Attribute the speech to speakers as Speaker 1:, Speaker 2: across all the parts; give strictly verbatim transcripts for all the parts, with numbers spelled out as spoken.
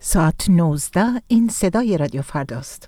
Speaker 1: ساعت نوزده، این صدای رادیو فرداست.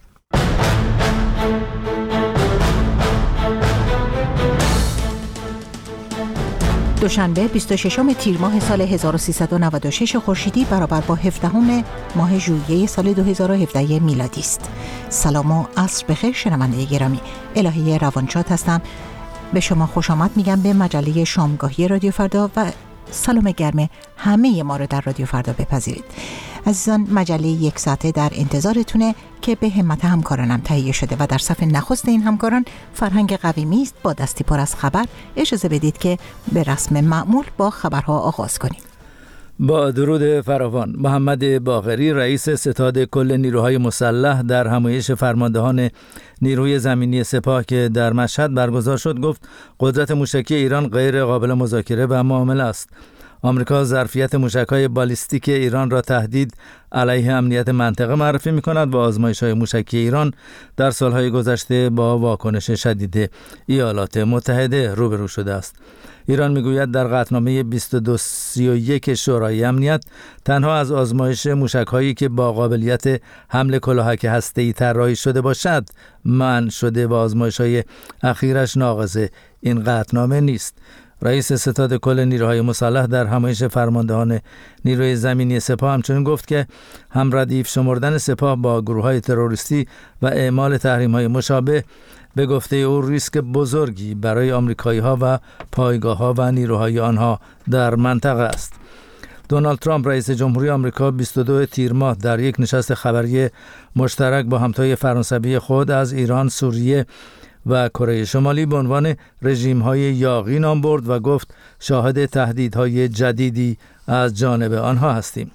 Speaker 1: دوشنبه بیست و ششم تیر ماه سال هزار و سیصد و نود و شش خورشیدی برابر با هفدهم ماه ژوئیه سال دو هزار و هفده میلادی است. سلام و عصر بخیر شنونده گرامی. الهی روانشاد هستم. به شما خوش آمد میگم به مجله شامگاهی رادیو فردا و سلام گرم همه ما رو در رادیو فردا بپذیرید. عزیزان، مجله یک ساعته در انتظارتونه که به همت همکارانم تهیه شده و در صف نخست این همکاران فرهنگ قویمی است. با دستی پر از خبر اجازه بدید که به رسم معمول با خبرها آغاز کنیم.
Speaker 2: با درود فراوان، محمد باقری رئیس ستاد کل نیروهای مسلح در همایش فرماندهان نیروی زمینی سپاه که در مشهد برگزار شد گفت قدرت موشکی ایران غیر قابل مذاکره و معامله است. آمریکا ظرفیت موشک‌های بالیستیک ایران را تهدید علیه امنیت منطقه معرفی می‌کند و آزمایش‌های موشکی ایران در سال‌های گذشته با واکنش شدید ایالات متحده روبرو شده است. ایران میگوید در قطعنامه بیست و دو سی و یک شورای امنیت تنها از آزمایش موشک‌هایی که با قابلیت حمل کلاهک هسته‌ای طراحی شده باشد منع شده و آزمایش‌های اخیرش ناقض این قطعنامه نیست. رئیس ستاد کل نیروهای مسلح در همایش فرماندهان نیروی زمینی سپاه همچنین گفت که هم ردیف شمردن سپاه با گروه‌های تروریستی و اعمال تحریم‌های مشابه به گفته او ریسک بزرگی برای آمریکایی‌ها و پایگاه‌ها و نیروهای آنها در منطقه است. دونالد ترامپ رئیس جمهوری آمریکا بیست و دو تیر ماه در یک نشست خبری مشترک با همتای فرانسوی خود از ایران، سوریه و کره شمالی به عنوان رژیم‌های یاغی نام برد و گفت شاهد تهدیدهای جدیدی از جانب آنها هستیم.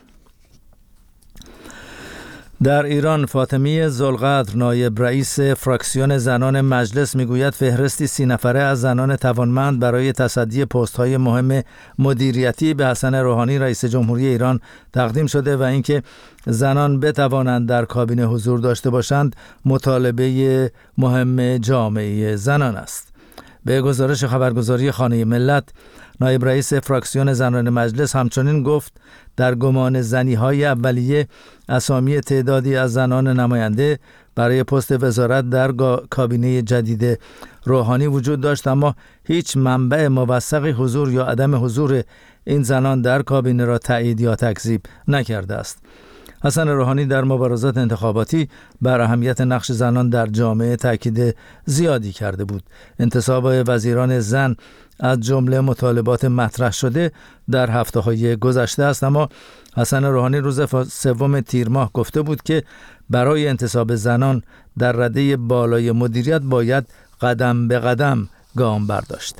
Speaker 2: در ایران فاطمی ذوالقدر نایب رئیس فراکسیون زنان مجلس میگوید فهرستی سی نفره از زنان توانمند برای تصدی پست‌های مهم مدیریتی به حسن روحانی رئیس جمهوری ایران تقدیم شده و اینکه زنان بتوانند در کابینه حضور داشته باشند مطالبه مهم جامعه زنان است. به گزارش خبرگزاری خانه ملت، نایب رئیس فراکسیون زنان مجلس همچنین گفت در گمان زنی‌های اولیه اسامی تعدادی از زنان نماینده برای پست وزارت در کابینه جدید روحانی وجود داشت، اما هیچ منبع موثقی حضور یا عدم حضور این زنان در کابینه را تایید یا تکذیب نکرده است. حسن روحانی در مبارزات انتخاباتی بر اهمیت نقش زنان در جامعه تاکید زیادی کرده بود. انتصاب وزیران زن از جمله مطالبات مطرح شده در هفته‌های گذشته است، اما حسن روحانی روز سوم تیر ماه گفته بود که برای انتصاب زنان در رده بالای مدیریت باید قدم به قدم گام برداشت.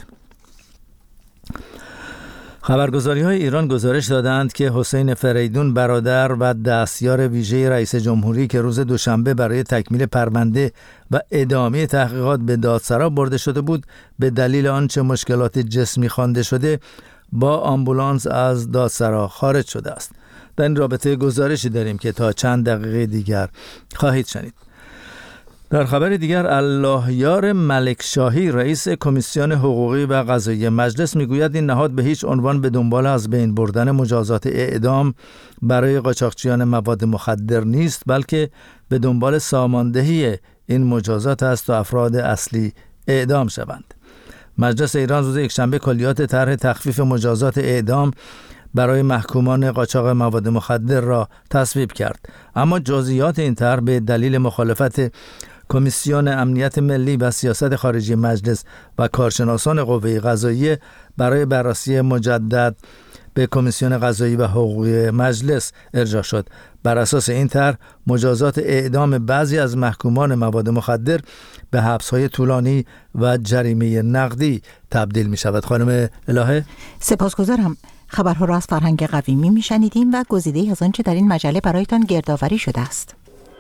Speaker 2: خبرگزاری‌های ایران گزارش دادند که حسین فریدون برادر و دستیار ویژه رئیس جمهوری که روز دوشنبه برای تکمیل پرونده و ادامه تحقیقات به دادسرا برده شده بود به دلیل آنچه مشکلات جسمی خوانده شده با آمبولانس از دادسرا خارج شده است. در این رابطه گزارشی داریم که تا چند دقیقه دیگر خواهید شنید. در خبر دیگر، اللهیار ملکشاهی رئیس کمیسیون حقوقی و قضایی مجلس میگوید این نهاد به هیچ عنوان به دنبال از بین بردن مجازات اعدام برای قاچاقچیان مواد مخدر نیست، بلکه به دنبال ساماندهی این مجازات است تا افراد اصلی اعدام شوند. مجلس ایران روز یکشنبه کلیات طرح تخفیف مجازات اعدام برای محکومان قاچاق مواد مخدر را تصویب کرد، اما جزئیات این طرح به دلیل مخالفت کمیسیون امنیت ملی و سیاست خارجی مجلس و کارشناسان قوه قضاییه برای بررسی مجدد به کمیسیون قضایی و حقوقی مجلس ارجاع شد. بر اساس این طرح مجازات اعدام بعضی از محکومان مواد مخدر به حبس‌های طولانی و جریمه نقدی تبدیل می شود. خانم الهه،
Speaker 1: سپاسگزارم. خبرها را از فرهنگ قویمی می شنیدیم و گزیده‌ای از آنچه در این مجله برایتان گردآوری شده است.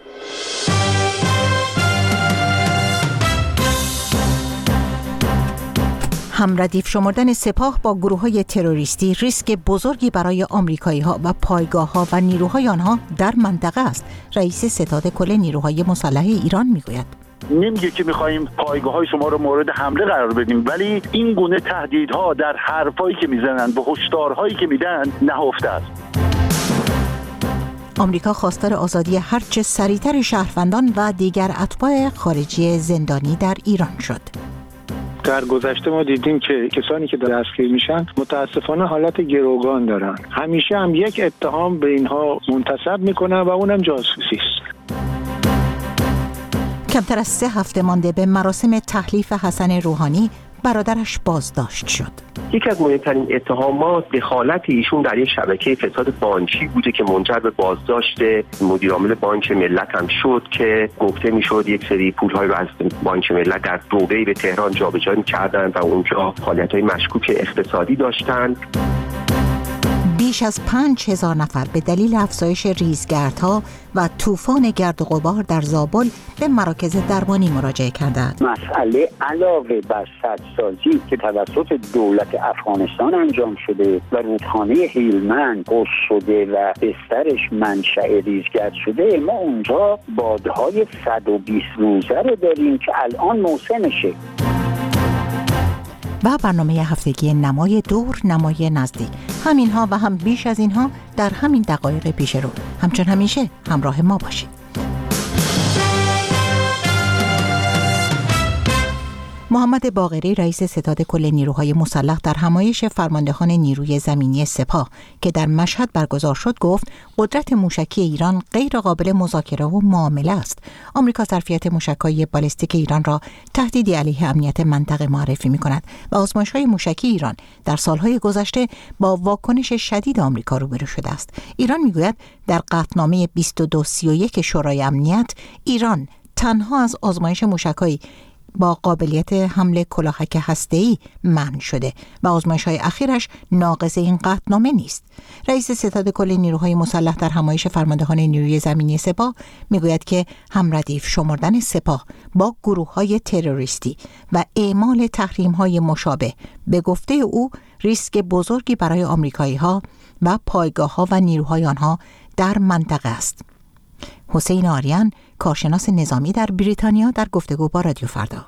Speaker 1: هم ردیف شمردن سپاه با گروه‌های تروریستی ریسک بزرگی برای آمریکایی‌ها و پایگاه‌ها و نیروهای آنها در منطقه است. رئیس ستاد کل نیروهای مسلح ایران میگوید
Speaker 3: نمیگه که میخواییم پایگاه‌های شما رو مورد حمله قرار بدیم، ولی این گونه تهدیدها در حرفایی که میزنن، به هشدارهایی که میدن نهفته است.
Speaker 1: آمریکا خواستار آزادی هرچه سریعتر شهروندان و دیگر اتباع خارجی زندانی در ایران شد.
Speaker 4: در گذشته ما دیدیم که کسانی که دستگیر میشن متاسفانه حالت گروگان دارن. همیشه هم یک اتهام به اینها منتسب میکنن و اونم جاسوسی است.
Speaker 1: کمتر از سه هفته مانده به مراسم تحلیف حسن روحانی، برادرش بازداشت شد.
Speaker 5: یکی از مهمترین اتهامات دخالت ایشون در یک شبکه فساد بانکی بوده که منجر به بازداشت مدیر عامل بانک ملت هم شد که گفته میشد یک سری پول‌های رو از بانک ملت در دبی به تهران جابجا می‌کردند و اونجا فعالیت‌های مشکوک اقتصادی داشتند.
Speaker 1: بیش از پنج هزار نفر به دلیل افزایش ریزگردها و طوفان گرد و غبار در زابل به مراکز درمانی مراجعه کردند.
Speaker 6: مسئله علاوه بر سدسازی که توسط دولت افغانستان انجام شده و رودخانه هیلمند قص شده و بسترش منشأ ریزگرد شده، ما اونجا بادهای صد و بیست روزه رو داریم که الان موسمشه.
Speaker 1: و برنامه هفتگی نمای دور، نمای نزدیک، همینها و هم بیش از اینها در همین دقایق پیش رو. همچون همیشه همراه ما باشید. محمد باقری رئیس ستاد کل نیروهای مسلح در همایش فرماندهان نیروی زمینی سپاه که در مشهد برگزار شد گفت قدرت موشکی ایران غیر قابل مذاکره و معامله است. آمریکا ظرفیت موشک‌های بالستیک ایران را تهدیدی علیه امنیت منطقه معرفی می‌کند و آزمایش‌های موشکی ایران در سالهای گذشته با واکنش شدید آمریکا روبرو شده است. ایران می‌گوید در قطعنامه بیست و دو سی و یک شورای امنیت ایران تنها از آزمایش موشک‌های با قابلیت حمل کلاهک هسته‌ای منع شده و آزمایش‌های اخیرش ناقض این قطعنامه نیست. رئیس ستاد کل نیروهای مسلح در همایش فرماندهان نیروی زمینی سپاه میگوید که همردیف شمردن سپاه با گروه‌های تروریستی و اعمال تحریم‌های مشابه به گفته او ریسک بزرگی برای آمریکایی‌ها و پایگاه‌ها و نیروهای آنها در منطقه است. حسین آریان، کارشناس نظامی در بریتانیا، در گفتگو با رادیو فردا: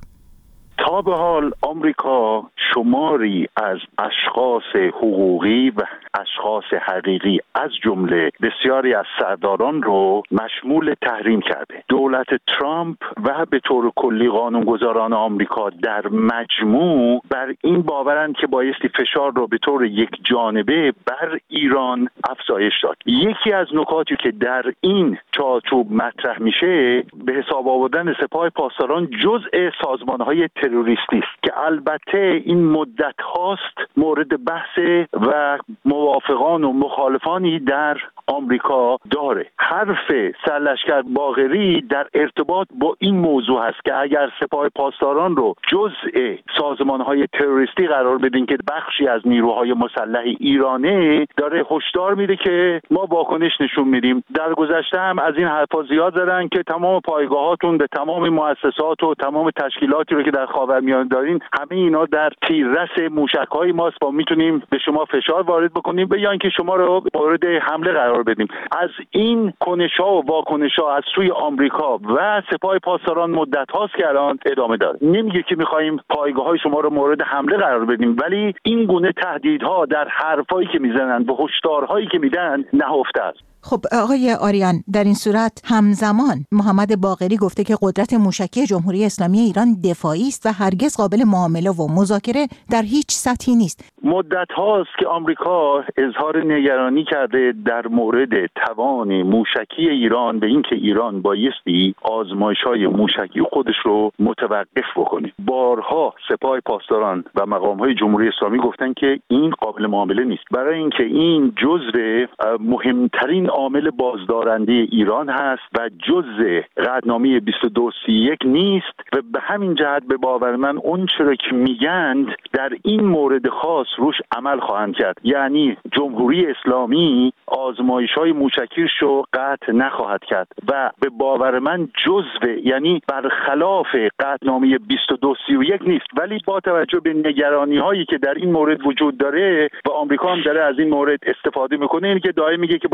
Speaker 3: تا به حال آمریکا شماری از اشخاص حقوقی و اشخاص حقیقی از جمله بسیاری از سرداران رو مشمول تحریم کرده. دولت ترامپ و به طور کلی قانونگذاران آمریکا در مجموع بر این باورند که بایستی فشار رو به طور یک جانبه بر ایران افزایش داد. یکی از نکاتی که در این چارچوب مطرح میشه به حساب آوردن سپاه پاسداران جزء سازمان‌های تروریستی است که البته این مدت هاست مورد بحث و موافقان و مخالفانی در آمریکا داره. حرف سرلشکر باقری در ارتباط با این موضوع هست که اگر سپاه پاسداران رو جزء سازمان‌های تروریستی قرار بدین که بخشی از نیروهای مسلح ایرانه، داره هشدار میده که ما واکنش نشون میدیم. در گذشته هم از این حرفا زیاد زدن که تمام پایگاهاتون به تمام مؤسسات و تمام تشکیلاتی رو که در خاورمیانه دارین، همه اینا در تیررس موشک‌های ماست و میتونیم به شما فشار وارد بکنیم و یا اینکه شما رو مورد حمله قرار بدیم. از این کنش‌ها و واکنش‌ها از سوی آمریکا و سپاه پاسداران مدت هاست که الان ادامه داره. نمیگه که می‌خوایم پایگاه‌های شما رو مورد حمله قرار بدیم، ولی این گونه تهدیدها در حرفایی که میزنن و هشدارهایی که میدن نهفته است.
Speaker 1: خب آقای آریان، در این صورت همزمان محمد باقری گفته که قدرت موشکی جمهوری اسلامی ایران دفاعی است و هرگز قابل معامله و مذاکره در هیچ سطحی نیست.
Speaker 3: مدت هاست که آمریکا اظهار نگرانی کرده در مورد توان موشکی ایران به اینکه ایران بایستی آزمایش‌های موشکی خودش رو متوقف بکنه. بارها سپاه پاسداران و مقام‌های جمهوری اسلامی گفتن که این قابل معامله نیست، برای اینکه این جزء مهمترین عامل بازدارنده ایران هست و جزء قطعنامه بیست و دو سی و یک نیست و به همین جهت به باور من اون چرا که میگند در این مورد خاص روش عمل خواهند کرد. یعنی جمهوری اسلامی آزمایش‌های موشکیش رو قطع نخواهد کرد و به باور من جزء، یعنی برخلاف قطعنامه بیست و دو سی و یک نیست، ولی با توجه به نگرانی‌هایی که در این مورد وجود داره و آمریکا هم داره از این مورد استفاده میکنه، اینه که دائم میگه که باعث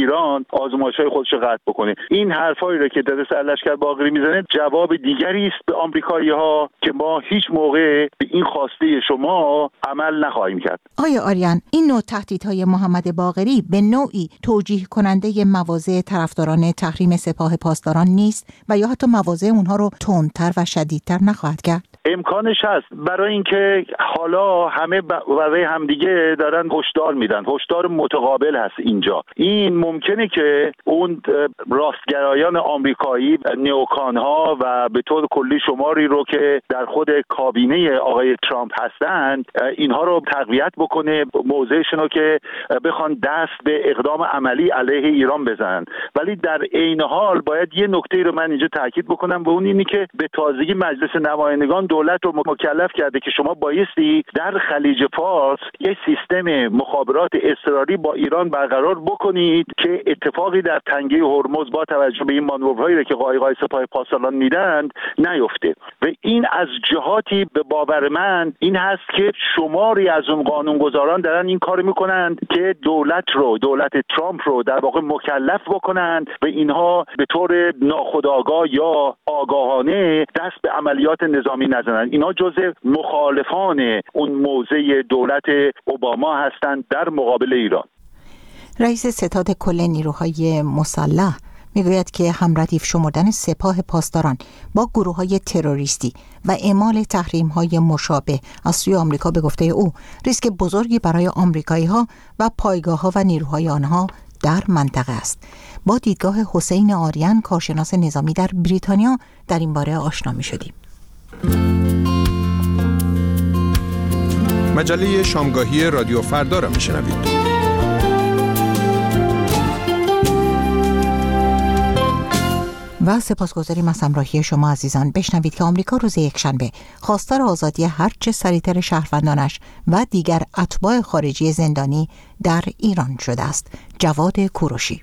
Speaker 3: ایران آزمایش‌های خودش رو قطع بکنه. این حرفایی رو که داره سرلشکر باقری میزنه جواب دیگری است به آمریکایی‌ها که ما هیچ موقع به این خواسته شما عمل نخواهیم کرد.
Speaker 1: آیا آریان این نوع تهدیدهای محمد باقری به نوعی توجیه کننده مواضع طرفداران تحریم سپاه پاسداران نیست و یا حتی مواضع اونها رو تندتر و شدیدتر نخواهد کرد؟
Speaker 3: امکانش هست، برای اینکه حالا همه برای همدیگه دارن هشدار میدن، هشدار متقابل هست اینجا. این ممکنه که اون راستگرایان آمریکایی، نیوکانها و به طور کلی شماری رو که در خود کابینه آقای ترامپ هستند اینها رو تقویت بکنه، موضعشون رو که بخوان دست به اقدام عملی علیه ایران بزنن. ولی در عین حال باید یه نکته رو من اینجا تاکید بکنم و اون اینی که به تازگی مجلس نمایندگان دولت رو مکلف کرده که شما بایستی در خلیج فارس یک سیستم مخابرات اضطراری با ایران برقرار بکنید که اتفاقی در تنگه هرمز با توجه به این مانورهایی که قایق‌های سپاه پاسداران میدند نیفته. و این از جهاتی به باور من این هست که شماری از اون قانونگذاران دارن این کار میکنند که دولت رو دولت ترامپ رو در واقع مکلف بکنند و اینها به طور ناخودآگاه یا آگاهانه دست به عملیات نظامی نزنند. اینا جزء مخالفان اون موضع دولت اوباما هستند در مقابل ایران.
Speaker 1: رئیس ستاد کل نیروهای مسلح میگوید که همردیف شمردن سپاه پاسداران با گروه‌های تروریستی و اعمال تحریم‌های مشابه از سوی آمریکا به گفته او ریسک بزرگی برای آمریکایی‌ها و پایگاه‌ها و نیروهای آنها در منطقه است. با دیدگاه حسین آریان کارشناس نظامی در بریتانیا در این باره آشنا می‌شدیم.
Speaker 7: مجله شامگاهی رادیو فردا را میشنوید.
Speaker 1: و سپاسگزاریم از همراهی شما عزیزان. بشنوید که آمریکا روز یکشنبه خواستار آزادی هرچه سریعتر شهروندانش و دیگر اتباع خارجی زندانی در ایران شده است. جواد کوروشی.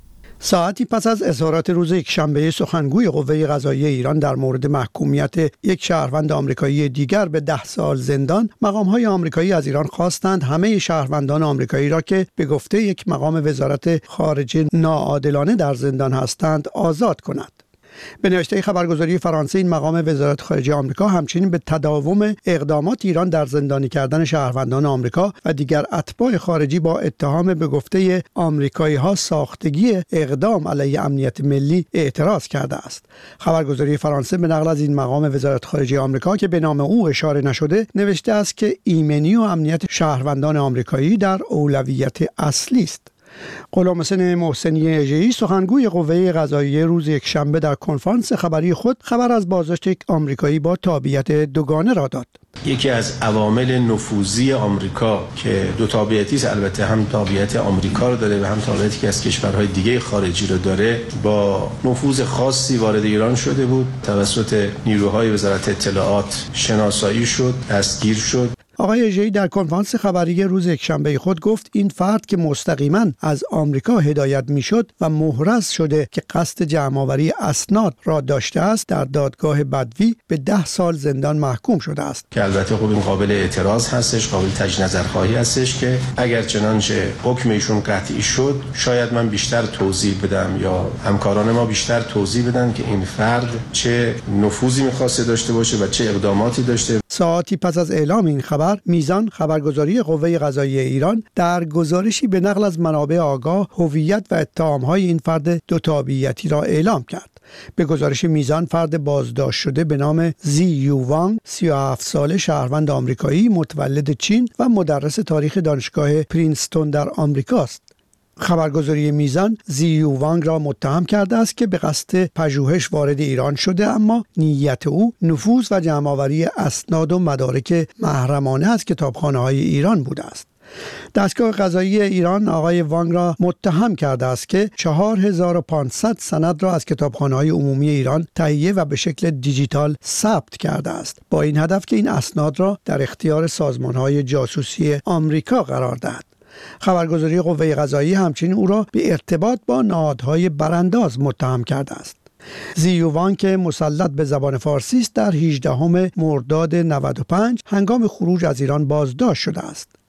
Speaker 8: ساعتی پس از اظهارات روز یکشنبه سخنگوی قوه قضاییه ایران در مورد محکومیت یک شهروند آمریکایی دیگر به ده سال زندان، مقام‌های آمریکایی از ایران خواستند همه شهروندان آمریکایی را که به گفته یک مقام وزارت خارجه ناعادلانه در زندان هستند آزاد کند. به نوشته خبرگزاری فرانسه این مقام وزارت خارجه آمریکا همچنین به تداوم اقدامات ایران در زندانی کردن شهروندان آمریکا و دیگر اتباع خارجی با اتهام به گفته آمریکایی‌ها ساختگی اقدام علیه امنیت ملی اعتراض کرده است. خبرگزاری فرانسه به نقل از این مقام وزارت خارجه آمریکا که به نام او اشاره نشده نوشته است که ایمنی و امنیت شهروندان آمریکایی در اولویت اصلی است. غلامحسین محسنی اژه‌ای سخنگوی قوه قضاییه روز یکشنبه در کنفرانس خبری خود خبر از بازداشت یک آمریکایی با تابعیت دوگانه را داد.
Speaker 9: یکی از عوامل نفوذی آمریکا که دو تابعیتی است، البته هم تابعیت آمریکا رو داره و هم تابعیتی که از کشورهای دیگه خارجی رو داره، با نفوذ خاصی وارد ایران شده بود، توسط نیروهای وزارت اطلاعات شناسایی شد، دستگیر شد.
Speaker 8: آقای اژه‌ای در کنفرانس خبری روز یکشنبه خود گفت این فرد که مستقیما از آمریکا هدایت میشد و محرز شده که قصد جمع‌آوری اسناد را داشته است در دادگاه بدوی به ده سال زندان محکوم شده است.
Speaker 9: که البته خب این قابل اعتراض هستش، قابل تجدید نظرخواهی هستش که اگر چنانچه حکم ایشون قطعی شد شاید من بیشتر توضیح بدم یا همکاران ما بیشتر توضیح بدن که این فرد چه نفوذی می‌خواسته داشته باشه و چه اقداماتی داشته.
Speaker 8: ساعتی پس از اعلام این خبر، میزان خبرگزاری قوه قضاییه ایران در گزارشی به نقل از منابع آگاه هویت و اتهام‌های این فرد دو تابعیتی را اعلام کرد. به گزارش میزان فرد بازداشت شده به نام زی یو وانگ، سی و هفت ساله، شهروند آمریکایی، متولد چین و مدرس تاریخ دانشگاه پرینستون در آمریکا است. خبرگزاری میزان زی یو وانگ را متهم کرده است که به قصد پژوهش وارد ایران شده، اما نیت او نفوذ و جمع‌آوری اسناد و مدارک محرمانه از کتابخانه‌های ایران بوده است. دستگاه قضایی ایران آقای وانگ را متهم کرده است که چهار هزار و پانصد سند را از کتابخانه‌های عمومی ایران تهیه و به شکل دیجیتال ثبت کرده است، با این هدف که این اسناد را در اختیار سازمان‌های جاسوسی آمریکا قرار دهد. خبرگزاری قوه قضاییه همچنین او را به ارتباط با نهادهای برانداز متهم کرده است. زی یو وانگ که مسلط به زبان فارسی است در هجدهم مرداد نود و پنج هنگام خروج از ایران بازداشت شده است.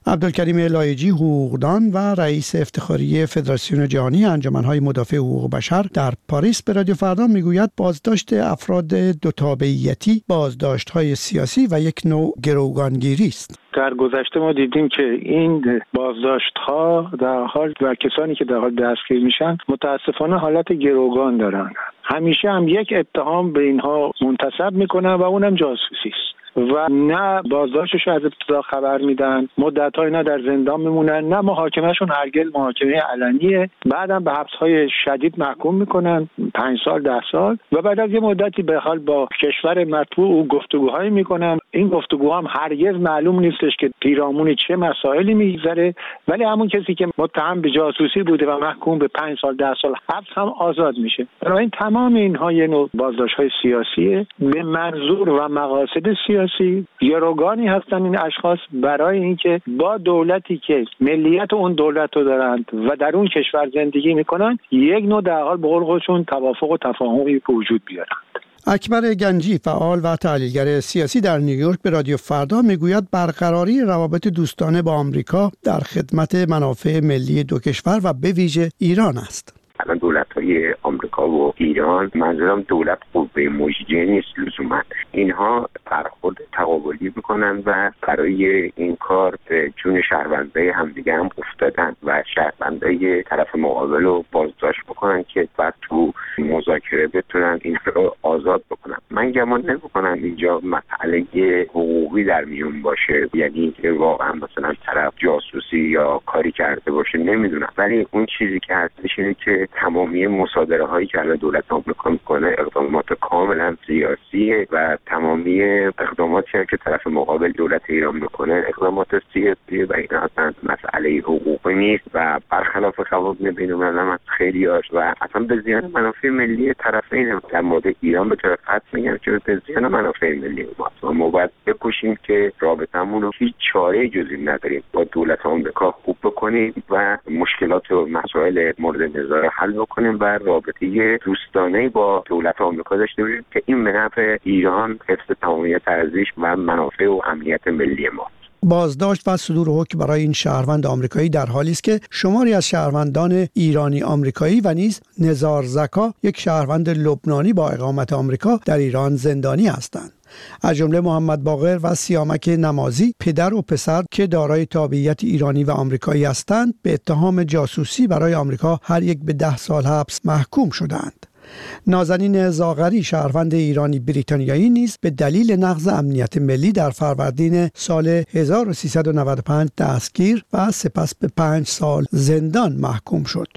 Speaker 8: عبدالکریم لایجی حقوقدان و رئیس افتخاری فدراسیون جهانی انجمن‌های مدافع حقوق بشر در پاریس به رادیو فردا میگوید بازداشت افراد دو تابعیتی بازداشت‌های سیاسی و یک نوع گروگانگیری است.
Speaker 4: در گذشته ما دیدیم که این بازداشت‌ها در حال و کسانی که در حال دستگیر میشن متاسفانه حالت گروگان دارن. همیشه هم یک اتهام به اینها منتسب میکنن و اونم جاسوسی است و نه بازداشتش از ابتدا خبر میدن، مدت‌های نه در زندان میمونن، نه محاکمهشون هرگز محاکمه علنیه، بعدم به حبس‌های شدید محکوم میکنن، پنج سال ده سال، و بعد از یه مدتی به حال با کشور مطبوع او گفتگوهایی میکنن. این گفتگوها هم هرگز معلوم نیستش که پیرامون چه مسائلی میگذره، ولی همون کسی که متهم به جاسوسی بوده و محکوم به پنج سال ده سال حبس هم آزاد میشه. بنابراین تمام اینها یه نوع بازداشت‌های سیاسیه به منظور و مقاصد سیاسی. گروگانی هستن این اشخاص برای اینکه با دولتی که ملیت اون دولت رو دارند و در اون کشور زندگی میکنن یک نوع در حال به قول خودشون توافق و تفاهمی به وجود بیارند.
Speaker 8: اکبر گنجی فعال و تحلیلگر سیاسی در نیویورک به رادیو فردا میگوید برقراری روابط دوستانه با آمریکا در خدمت منافع ملی دو کشور و به ویژه ایران است.
Speaker 5: الان دولت‌های آمریکا و ایران، منظورم دولت قوه مجریه نیست لزوما، اینها برخورد تقابلی میکنن و برای این کار به جون شهروندای همدیگه هم افتادن و شهروندای طرف مقابل رو بازداشت بکنن که بعد تو مذاکره بتونن این رو آزاد بکنن. من گمان نمی‌کنم اینجا مسئله حقوقی در میون باشه، یعنی که واقعا مثلا طرف جاسوسی یا کاری کرده باشه، نمیدونم، ولی اون چیزی که هستش اینه که تمامی مصادره هایی که الان دولت آمریکا میکنه اقدامات کاملا سیاسیه و تمامی اقداماتی که طرف مقابل دولت ایران میکنه اقدامات سیاسیه و این اصلا مسئله حقوقی نیست و برخلاف قوانین بین‌المللی از خیلی‌هاش و اصلا به زیان منافع ملی طرفین. در مورد ایران به طور خاص میگم که به زیان منافع ملی ما ما باید بکوشیم که رابطمون رو هیچ چاره جزی نداریم با دولت آمریکا خوب بکنیم و مشکلات و مسائل مورد نظر حل بکنیم و رابطه دوستانه با دولت آمریکا داشته باشیم که این به نفع ایران، حفظ تمامیت ارزش و منافع و امنیت ملی ما.
Speaker 8: بازداشت و صدور حکم برای این شهروند آمریکایی در حالی است که شماری از شهروندان ایرانی آمریکایی و نیز نزار زکا، یک شهروند لبنانی با اقامت آمریکا، در ایران زندانی هستند. از جمله محمد باقر و سیامک نمازی، پدر و پسر که دارای تابعیت ایرانی و آمریکایی هستند، به اتهام جاسوسی برای آمریکا هر یک به ده سال حبس محکوم شدند. نازنین زاغری، شهروند ایرانی بریتانیایی، نیز به دلیل نقض امنیت ملی در فروردین سال هزار و سیصد و نود و پنج دستگیر و سپس به پنج سال زندان محکوم شد.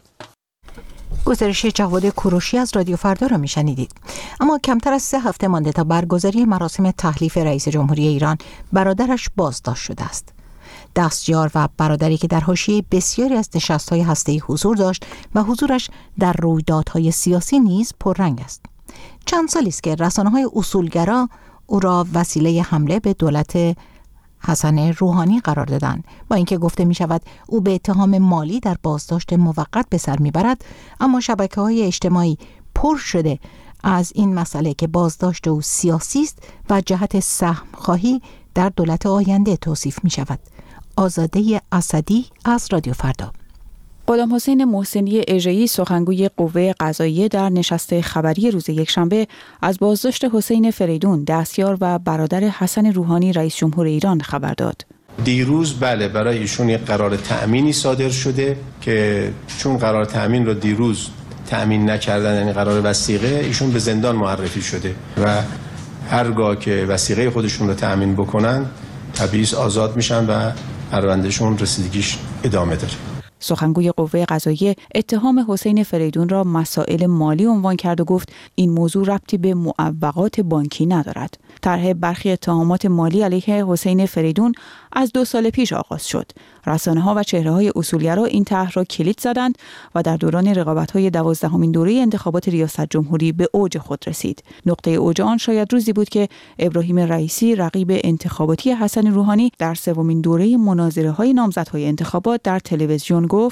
Speaker 1: گزارش جواد کوروشی از رادیو فردا را میشنیدید. اما کمتر از سه هفته مانده تا برگزاری مراسم تحلیف رئیس جمهوری ایران، برادرش بازداشت شده است. دستیار و برادری که در حاشیه بسیاری از نشست‌های هسته‌ای حضور داشت و حضورش در رویدادهای سیاسی نیز پررنگ است. چند سالی است که رسانه‌های اصولگرا او را وسیله حمله به دولت حسن روحانی قرار دادند. با اینکه گفته می شود او به اتهام مالی در بازداشت موقت به سر می برد، اما شبکه‌های اجتماعی پر شده از این مسئله که بازداشت او سیاسی است و جهت سهم خواهی در دولت آینده توصیف می شود. آزاده اسدی از رادیو فردا.
Speaker 10: غلام حسین محسنی اژه‌ای، سخنگوی قوه قضاییه، در نشست خبری روز یکشنبه از بازداشت حسین فریدون، دستیار و برادر حسن روحانی رئیس جمهور ایران خبر داد.
Speaker 9: دیروز بله برای ایشون یک قرار تأمینی صادر شده که چون قرار تأمین رو دیروز تأمین نکردن، یعنی قرار وثیقه، ایشون به زندان معرفی شده و هرگاه که وثیقه خودشون رو تأمین بکنن طبیعی آزاد میشن و پروندهشون رسیدگیش ادامه داره.
Speaker 10: سخنگوی قوه قضاییه اتهام حسین فریدون را مسائل مالی عنوان کرد و گفت این موضوع ربطی به معوقات بانکی ندارد. طرح برخی اتهامات مالی علیه حسین فریدون از دو سال پیش آغاز شد. رسانه‌ها و چهره‌های اصولگرا این طرح را کلید زدند و در دوران رقابت‌های دوازدهمین دوره انتخابات ریاست جمهوری به اوج خود رسید. نقطه اوج آن شاید روزی بود که ابراهیم رئیسی، رقیب انتخاباتی حسن روحانی، در سومین دوره مناظره‌های نامزدهای انتخابات در تلویزیون گفت: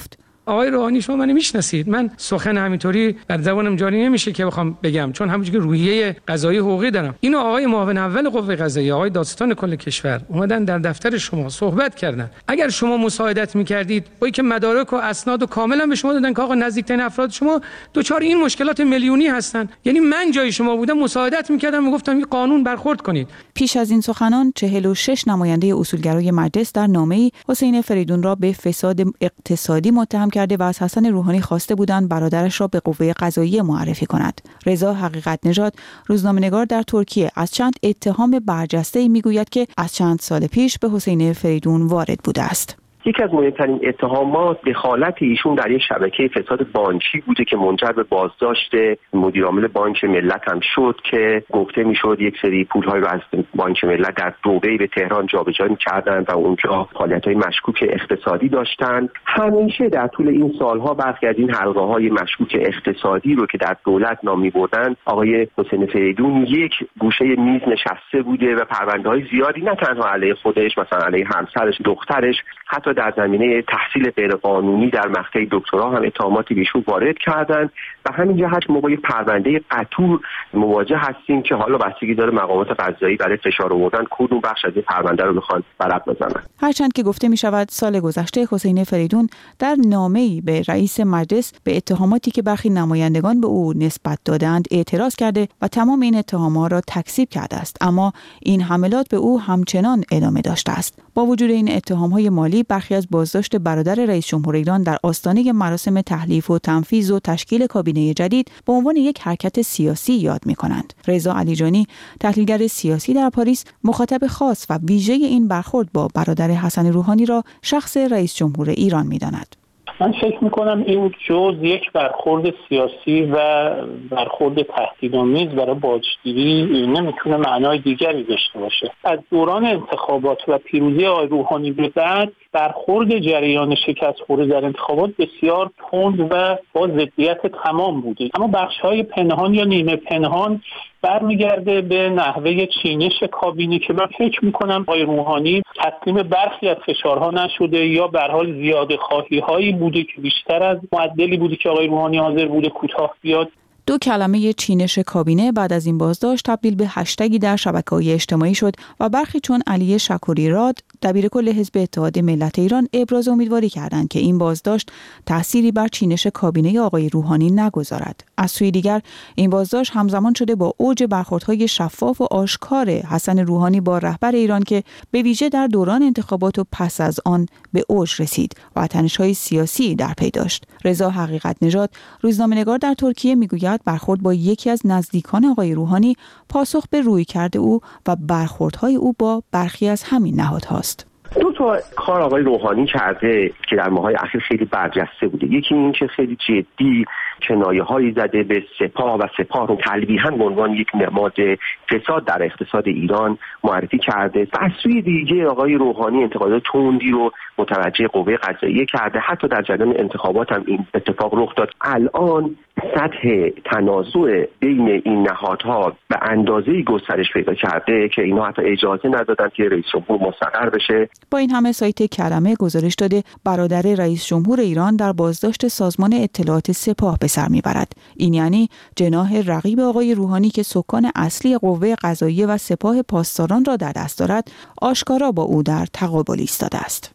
Speaker 11: آقای روحانی شما من میشناسید، من سخن همینطوری در زبانم جاری نمیشه که بخوام بگم، چون همونجوری که روحیه قضایی حقوقی دارم. اینو آقای معاون اول قوه قضاییه، آقای دادستان کل کشور اومدن در دفتر شما صحبت کردن. اگر شما مساعدت میکردید با اینکه مدارک و اسناد و کاملا به شما دادن که آقا نزدیکترین افراد شما دوچار این مشکلات میلیونی هستن، یعنی من جای شما بودم مساعدت میکردم، میگفتم این قانون برخورد کنید.
Speaker 10: پیش از این سخنان چهل و شش نماینده اصولگرای مجلس در نامه‌ای حسین فریدون را به فساد اقتصادی متهم کرده و از حسن روحانی خواسته بودند برادرش را به قوه قضاییه معرفی کند. رضا حقیقت نژاد روزنامه‌نگار در ترکیه از چند اتهام برجسته‌ای میگوید که از چند سال پیش به حسین فریدون وارد بوده است.
Speaker 5: یکی از مهمترین اتهامات دخالت ایشون در یک شبکه فساد بانکی بوده که منجر به بازداشت مدیرعامل بانک ملت هم شد که گفته میشد یک سری پول‌های رو از بانک ملت در دبی به تهران جابجا می‌کردند و اونجا فعالیت‌های مشکوک اقتصادی داشتند. همیشه در طول این سالها برخی از این حلقه‌های مشکوک اقتصادی رو که در دولت نام می‌بردند آقای حسین فریدون یک گوشه میز نشسته بوده و پرونده‌های زیادی نه تنها علیه خودش، مثلا علیه همسرش، دخترش، حتی در زمینه تحصیل غیرقانونی در مقطع دکترا هم اتهاماتی بهشون وارد کردند و همین جهت ما با یک پرونده قطور مواجه هستیم که حالا بستگی داره مقامات قضایی برای فشار آوردن کدوم بخش از این پرونده رو بخوان ورق بزنن.
Speaker 10: هرچند که گفته می شود سال گذشته حسین فریدون در نامه‌ای به رئیس مجلس به اتهاماتی که برخی نمایندگان به او نسبت دادند اعتراض کرده و تمام این اتهامات را تکذیب کرده است، اما این حملات به او همچنان ادامه داشته است. با وجود این اتهام‌های مالی برخی از بازداشت برادر رئیس جمهور ایران در آستانه مراسم تحلیف و تنفیذ و تشکیل کابینه جدید به عنوان یک حرکت سیاسی یاد می‌کنند. رضا علیجانی، تحلیلگر سیاسی در پاریس، مخاطب خاص و ویژه این برخورد با برادر حسن روحانی را شخص رئیس جمهور ایران می‌داند.
Speaker 12: من فکر میکنم این جز یک برخورد سیاسی و برخورد تهدیدآمیز برای باجگیری نمیتونه معنای دیگری داشته باشه. از دوران انتخابات و پیروزی آقای روحانی به بعد برخورد جریان شکست خورده در انتخابات بسیار تند و با ضدیت تمام بوده، اما بخش‌های پنهان یا نیمه پنهان برمیگرده به نحوه چینش کابینه که من فکر میکنم آقای روحانی تسلیم برخی از فشارها نشده یا به هر حال زیاده خواهی هایی بوده که بیشتر از معدلی بوده که آقای روحانی حاضر بوده کوتاه بیاد.
Speaker 10: دو کلمه چینش کابینه بعد از این بازداشت تبدیل به هشتگی در شبکه‌های اجتماعی شد و برخی چون علی شکوری راد دبیرکل حزب اتحاد ملت ایران ابراز امیدواری کردند که این بازداشت تأثیری بر چینش کابینه آقای روحانی نگذارد. از سوی دیگر این بازداشت همزمان شده با اوج برخوردهای شفاف و آشکار حسن روحانی با رهبر ایران که به ویژه در دوران انتخابات و پس از آن به اوج رسید و تنش‌های سیاسی در پی داشت. رضا حقیقت نژاد روزنامه‌نگار در ترکیه میگوید برخورد با یکی از نزدیکان آقای روحانی پاسخ به رویکرد او و برخوردهای او با برخی از همین نهادهاست.
Speaker 5: دو تا کار آقای روحانی کرده که در ماهای اخیر خیلی برجسته بوده. یکی این که خیلی جدی کنایه‌هایی زده به سپاه و سپاه رو تلویحاً به عنوان یک نماد فساد در اقتصاد ایران معرفی کرده. و از سوی دیگه آقای روحانی انتقادات تندی رو متوجه قوه قضاییه کرده. حتی در جریان انتخابات هم این اتفاق رخ داد. الان سطح تنازع بین این نهادها به اندازه‌ای گسترش پیدا کرده که اینا حتی اجازه ندادن که رئیس جمهور مستقر بشه.
Speaker 10: با این همه سایت کرمه گزارش داده برادر رئیس جمهور ایران در بازداشت سازمان اطلاعات سپاه به سر میبرد. این یعنی جناح رقیب آقای روحانی که سکان اصلی قوه قضاییه و سپاه پاسداران را در دست دارد، آشکارا با او در تقابل ایستاده است.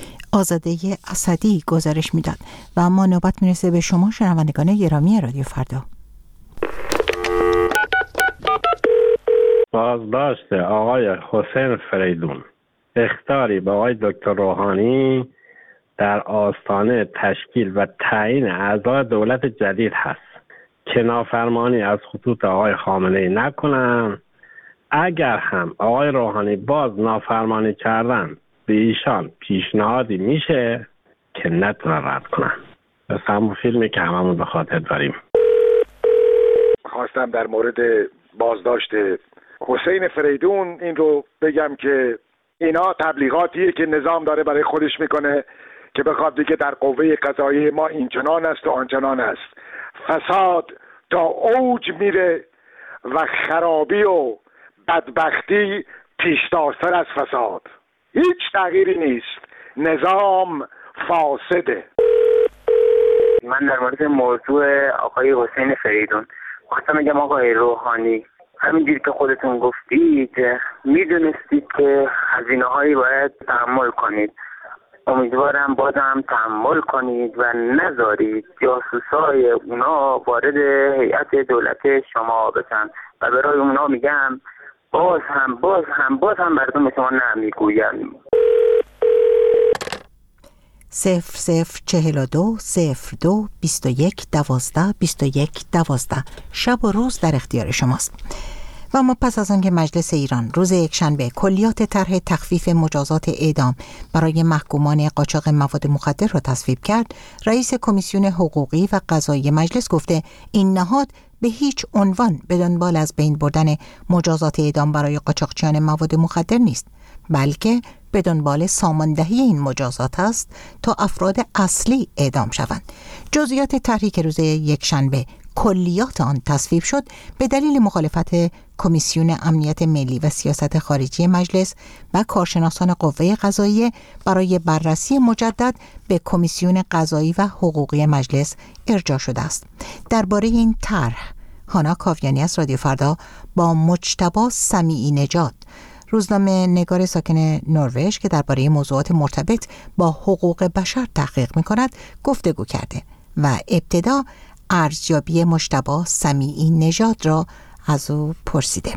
Speaker 1: آزاده اسدی گزارش میداد و اما نوبت میرسه به شما شنوندگان گرامی رادیو فردا.
Speaker 13: بازداشت آقای حسین فریدون، اخطاری به آقای دکتر روحانی در آستانه تشکیل و تعیین اعضای دولت جدید هست که نافرمانی از خطوط آقای خامنه‌ای نکنن. اگر هم آقای روحانی باز نافرمانی کردن به ایشان پیشنهادی میشه که نتونه رد کنن. بس همون فیلمی که هممون به خاطر داریم.
Speaker 14: خواستم در مورد بازداشت حسین فریدون این رو بگم که اینا تبلیغاتیه که نظام داره برای خودش میکنه که بخواد دیگه در قوه قضاییه ما اینچنان است و آنچنان است. فساد تا اوج میره و خرابی و بدبختی پیشتازتر از فساد. هیچ تغییری نیست. نظام فاسده.
Speaker 15: من در مورد موضوع آقای حسین فریدون خواستم بگم آقای روحانی، همینجوری که خودتون گفتید میدونستید که هزینه هایی باید تحمل کنید. امیدوارم بازم تحمل کنید و نذارید جاسوسای اونا وارد هیئت دولت شما بشن و برای اونا میگم باز هم باز هم باز هم مردم شما نمیگویم.
Speaker 1: صفر صفر چهل و دو صفر دو بیست و یک دوازده بیست و یک دوازده شب و روز در اختیار شماست. و ما پس از آنکه مجلس ایران روز یکشنبه کلیات طرح تخفیف مجازات اعدام برای محکومان قاچاق مواد مخدر را تصویب کرد، رئیس کمیسیون حقوقی و قضایی مجلس گفته این نهاد به هیچ عنوان به دنبال از بین بردن مجازات اعدام برای قاچاقچیان مواد مخدر نیست، بلکه به دنبال ساماندهی این مجازات است تا افراد اصلی اعدام شوند. جزئیات طرحی که روز یکشنبه کلیات آن تصویب شد به دلیل مخالفت کمیسیون امنیت ملی و سیاست خارجی مجلس و کارشناسان قوه قضاییه برای بررسی مجدد به کمیسیون قضایی و حقوقی مجلس ارجاع شده است. درباره این طرح هانا کاویانی از رادیو فردا با مجتبی سمیعی نژاد، روزنامه نگار ساکن نروژ که درباره موضوعات مرتبط با حقوق بشر تحقیق می‌کند گفتگو کرده و ابتدا ارزیابی مجتبی سمیعی نژاد را از او پرسیده.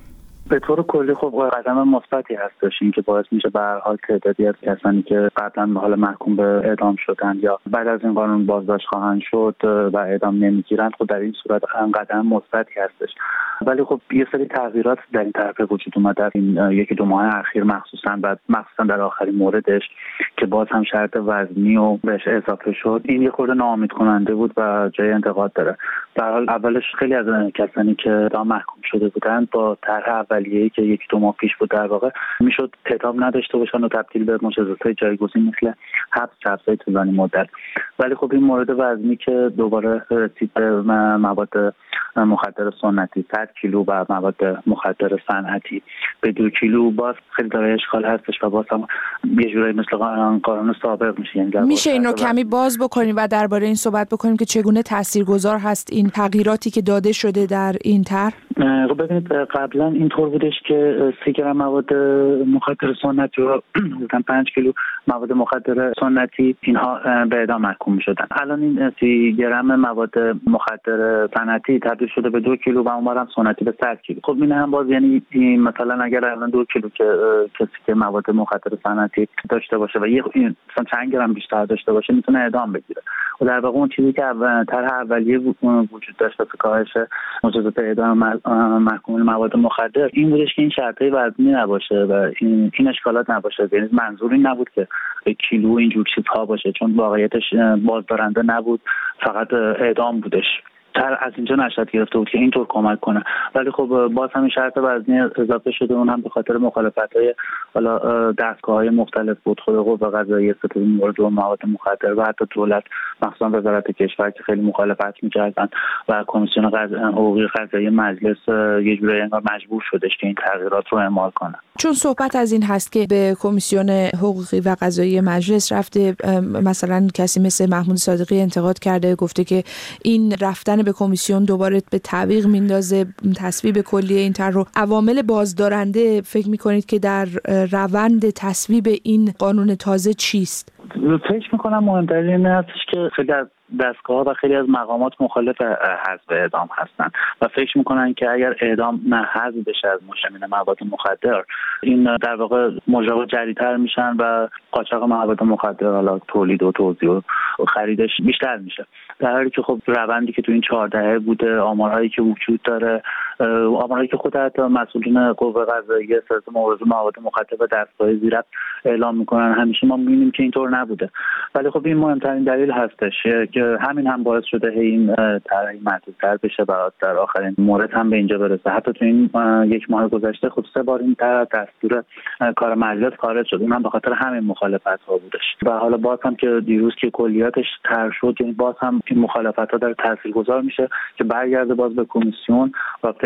Speaker 16: به طور کلی خب قدم مثبتی هستش، این که باعث میشه به هر حال تعدادی از کسانی که قبلا به حال محکوم به اعدام شدن یا بعد از این قانون بازداشت خواهند شد و اعدام نمیگیرند، خب در این صورت هم قدم مثبتی هستش. ولی خب یه سری تغییرات در این طرح به وجود اومد در این یکی دو ماه اخیر، مخصوصا بعد مخصوصا در آخرین موردش که باز هم شرط وزنی و بهش اضافه شد. این یه خورده ناامید کننده بود و جای انتقاد داره. در حال اولش خیلی از کسانی که اعدام محکوم شده بودند با طرح اولیه‌ای که یک دو ماه پیش بود در واقع میشد اعدام نداشته باشن و تبدیل به مجازات جایگزین مثل حبس، حبس‌های طولانی مدت. ولی خب این مورد وزنی که دوباره رسید به مواد مخدر سنتی صد کیلو و مواد مخدر صنعتی به دو کیلو، باز خیلی داره اشکال هستش و باز هم یه جورایی مثل قانون سابق میشه. یعنی
Speaker 10: میشه این رو کمی باز بکنیم و درباره این صحبت بکنیم که چگونه تاثیرگذار هست این تغییراتی که داده شده در این طرح؟
Speaker 16: خب ببینید قبلا اینطور بودش که سی گرم مواد مخدر سنتی و پنج کیلو مواد مخدر سنتی اینها به اعدام محکوم می‌شدن. الان این سی گرم مواد مخدر صنعتی تبدیل شده به دو کیلو و اونورم سنتی به صد کیلو. خب این هم باز یعنی مثلا اگر الان دو کیلو که کسی که مواد مخدر صنعتی داشته باشه و یه مثلا چند گرم بیشتر داشته باشه میتونه اعدام بگیره. و در واقع اون چیزی که طرح اولیه وجود داشت واسه کاهش مجازات اعدام محکوم مواد مخدر این بودش که این شرطای وزنی نباشه و این, این اشکالات نباشه. یعنی منظور این نبود که به کیلو اینجور چیزها باشه، چون واقعیتش بازدارنده نبود، فقط اعدام بودش. تر از اینجا نشد گرفته بود که اینطور کمک کنه. ولی خب باز همین شرط وزنی اضافه شده، اون هم به خاطر مخالفت‌های حالا دستگاه‌های مختلف بود، خود قوه قضاییه، ستاد مورد و مواد مخدر و حتی دولت مخصوصا وزارت کشور که خیلی مخالفت می‌کردن و کمیسیون حقوقی قضایی مجلس یه جوری انگار مجبور شدش که این تغییرات رو اعمال کنه.
Speaker 10: چون صحبت از این هست که به کمیسیون حقوقی و قضایی مجلس رفته، مثلا کسی مثل محمود صادقی انتقاد کرده، گفته که این رفتن به کمیسیون دوباره به تعویق میندازه تصویب کلی این طرح رو. عوامل بازدارنده فکر میکنید که در روند تصویب این قانون تازه چیست؟
Speaker 16: فکر میکنم مهمترین این هستش که خیلی از دستگاه و خیلی از مقامات مخالف حذف اعدام هستن و فکر میکنن که اگر اعدام نه حذف بشه از مشتمل مواد مخدر، این در واقع مجرمات جدی‌تر میشن و قاچاق مواد مخدر حالا تولید و توزیع و خریدش بیشتر میشه. در حالی که خب روندی که تو این چهار دهه بوده، آمارهایی که وجود داره، آمارهایی که خود حتی مسئولین قوه قضاییه سازمان موضوع مواد مخدر و دستگاه زیرک اعلام میکنن، همیشه ما میبینیم که اینطور نبوده. ولی خب این مهمترین دلیل هستش که همین هم باعث شده این طرح محدودتر بشه و در آخرین مورد هم به اینجا برسه. حتی تو این یک ماه گذشته خب سه بار این طرح دستور کار مجلس خارج شد، اونم به خاطر همین مخالفت‌ها بودش. و حالا باز هم که دیروز که کلیاتش طرح شد، یعنی باز هم این مخالفت‌ها در تاثیرگذار میشه که برگرده باز به کمیسیون و فکر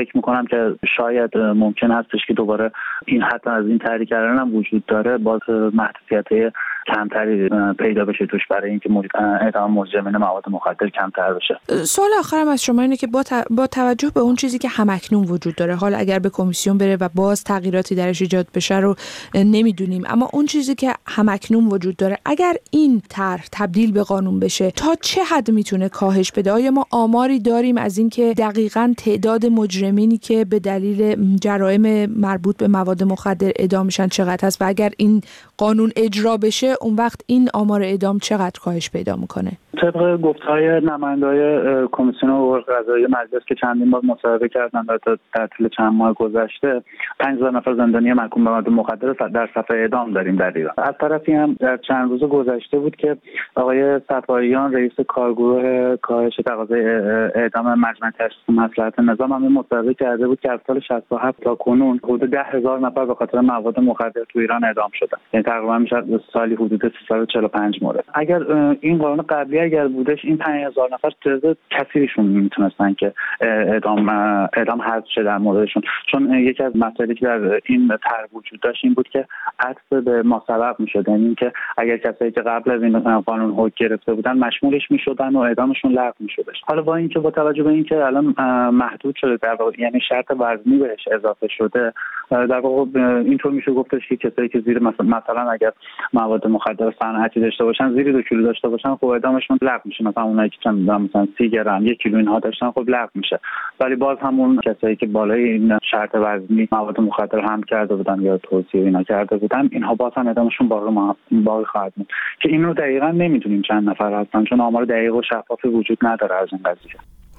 Speaker 16: فکر میکنم که شاید ممکن هستش که دوباره این حتی از این تحریک کردن هم وجود داره، باز محدودیت کمتری پیدا بشه توش برای اینکه اعدام مجرمین مواد مخدر کمتر بشه.
Speaker 17: سوال آخرم از شما اینه که با, ت... با توجه به اون چیزی که همکنون وجود داره، حالا اگر به کمیسیون بره و باز تغییراتی درش ایجاد بشه رو نمیدونیم، اما اون چیزی که همکنون وجود داره اگر این طرح تبدیل به قانون بشه تا چه حد میتونه کاهش بده؟ آیا ما آماری داریم از این که دقیقاً تعداد مجرمینی که به دلیل جرایم مربوط به مواد مخدر اعدام میشن چقدر هست و اگر این قانون اجرا بشه اون وقت این آمار اعدام چقدر کاهش پیدا میکنه؟
Speaker 16: طبق گفتهای نماینده‌های کمیسیون حقوق قضایی مجلس که چندین بار مصاحبه کردن در طول چند ماه گذشته، پنج هزار نفر زندانی محکوم به مواد مخدر در صف اعدام داریم در ایران. از طرفی هم در چند روز گذشته بود که آقای صفاییان رئیس کارگروه کاهش تقاضای اعدام مجمع تشخیص مصلحت نظام هم مصاحبه کرده بود که از سال شصت و هفت تا کنون حدود ده هزار نفر به خاطر مواد مخدر تو ایران اعدام شدن. یعنی تقریبا میشه سالی حدود سیصد و چهل و پنج مورد. اگر این قانون قبلی اگر بودش این پنج هزار نفر تعداد کثیرشون میتونستن که اعدام اعدام حذف شه در موردشون، چون یکی از مسائلی که در این طرح وجود داشت این بود که عطف به ما سبق میشد، یعنی اینکه اگر کسایی که قبل از این قانون حکم گرفته بودن مشمولش میشدن و اعدامشون لغو میشدش. حالا با اینکه با توجه به اینکه الان محدود شده در واقع، یعنی شرط وزنی بهش اضافه شده، در واقع اینطور میشه گفتش که کسایی که زیر مثلا مثلا اگر مواد مخدر صنعتی داشته باشن، زیر دو کیلو داشته باشن، خب اعدامشون لغو میشه. مثلا اونایی که مثلا سی گرم یک کیلو اینها داشتن خب لغو میشه، ولی باز همون کسایی که بالای این شرط وزنی مواد مخدر هم کرده بودن یا توصیه اینا کرده بودن، اینها باز هم اعدامشون باقی باقی خواهد بود که اینو دقیقاً نمیدونیم چند نفر هستن، چون آمار دقیق و شفافی وجود نداره از این قضیه.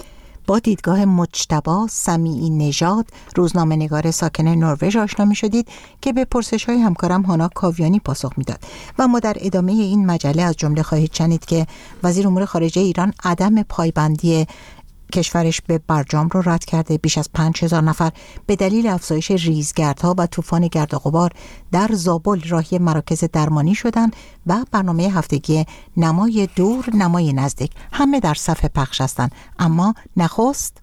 Speaker 1: با دیدگاه مجتبی سمیعی نژاد، روزنامه‌نگار ساکن نروژ آشنا می‌شدید که به پرسش‌های همکارم هانا کاویانی پاسخ میداد و ما در ادامه این مجله از جمله خواهید شنید که وزیر امور خارجه ایران عدم پایبندی کشورش به برجام رو رد کرده. بیش از پنج هزار نفر به دلیل افزایش ریزگردها و طوفان گرد و غبار در زابل راهی مراکز درمانی شدند و برنامه هفتگی نمای دور نمای نزدیک همه در صف پخش هستند. اما نخست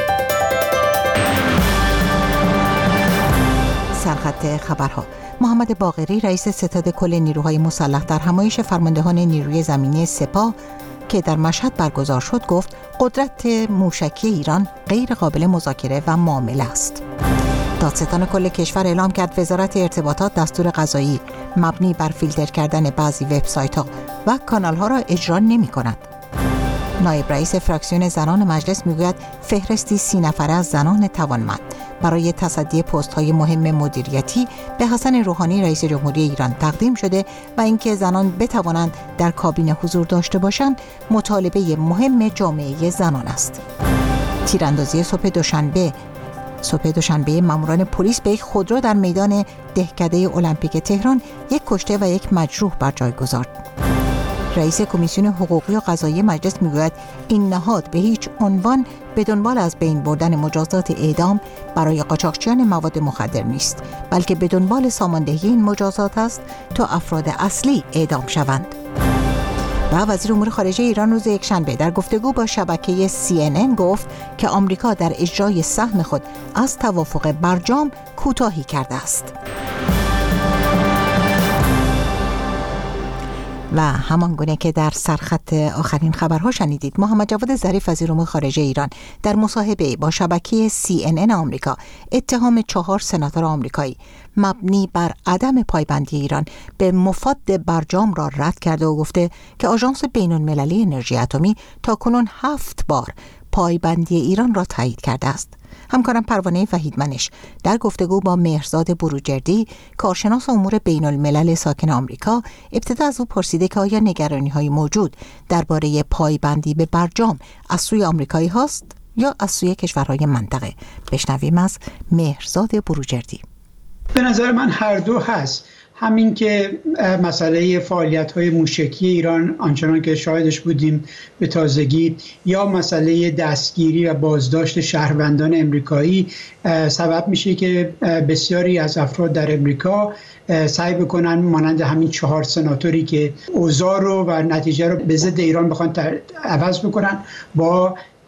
Speaker 1: سرخط خبرها. محمد باقری رئیس ستاد کل نیروهای مسلح در همایش فرماندهان نیروی زمینی سپاه که در مشهد برگزار شد گفت قدرت موشکی ایران غیر قابل مذاکره و معامله است. دادستان کل کشور اعلام کرد وزارت ارتباطات دستور قضایی مبنی بر فیلتر کردن بعضی وبسایت‌ها و کانال‌ها را اجرا نمی‌کند. نایب رئیس فراکسیون زنان مجلس میگوید فهرستی سی نفره از زنان توانمند برای تصدی پست‌های مهم مدیریتی به حسن روحانی رئیس جمهوری ایران تقدیم شده و اینکه زنان بتوانند در کابینه حضور داشته باشند مطالبه مهم جامعه زنان است. تیراندازی صبح دوشنبه صبح دوشنبه ماموران پلیس به یک خودرو در میدان دهکده المپیک تهران یک کشته و یک مجروح بر جای گذارد. رئیس کمیسیون حقوقی و قضایی مجلس میگوید این نهاد به هیچ عنوان به دنبال از بین بردن مجازات اعدام برای قاچاقچیان مواد مخدر نیست، بلکه به دنبال ساماندهی این مجازات است تا افراد اصلی اعدام شوند. و وزیر امور خارجه ایران روز یکشنبه در گفتگو با شبکه سی ان ان گفت که آمریکا در اجرای سهم خود از توافق برجام کوتاهی کرده است. و همان گونه که در سرخط آخرین خبرها شنیدید، محمد جواد ظریف وزیر امور خارجه ایران در مصاحبه با شبکه سی ان ان آمریکا اتهام چهار سناتور آمریکایی مبنی بر عدم پایبندی ایران به مفاد برجام را رد کرده و گفته که آژانس بین‌المللی انرژی اتمی تاکنون هفت بار پایبندی ایران را تایید کرده است. همکارم پروانه وحیدمنش در گفتگو با مهرزاد بروجردی کارشناس امور بین الملل ساکن آمریکا ابتدا از او پرسیده که آیا نگرانی‌های موجود درباره پایبندی به برجام از سوی آمریکایی هاست یا از سوی کشورهای منطقه. بشنویم از مهرزاد بروجردی.
Speaker 18: به نظر من هر دو هست. همین که مسئله فعالیت‌های موشکی ایران آنچنان که شاهدش بودیم به تازگی، یا مسئله دستگیری و بازداشت شهروندان امریکایی سبب میشه که بسیاری از افراد در امریکا سعی بکنن مانند همین چهار سناتوری که اوضاع رو و نتیجه رو به ضد ایران بخوان عوض بکنن با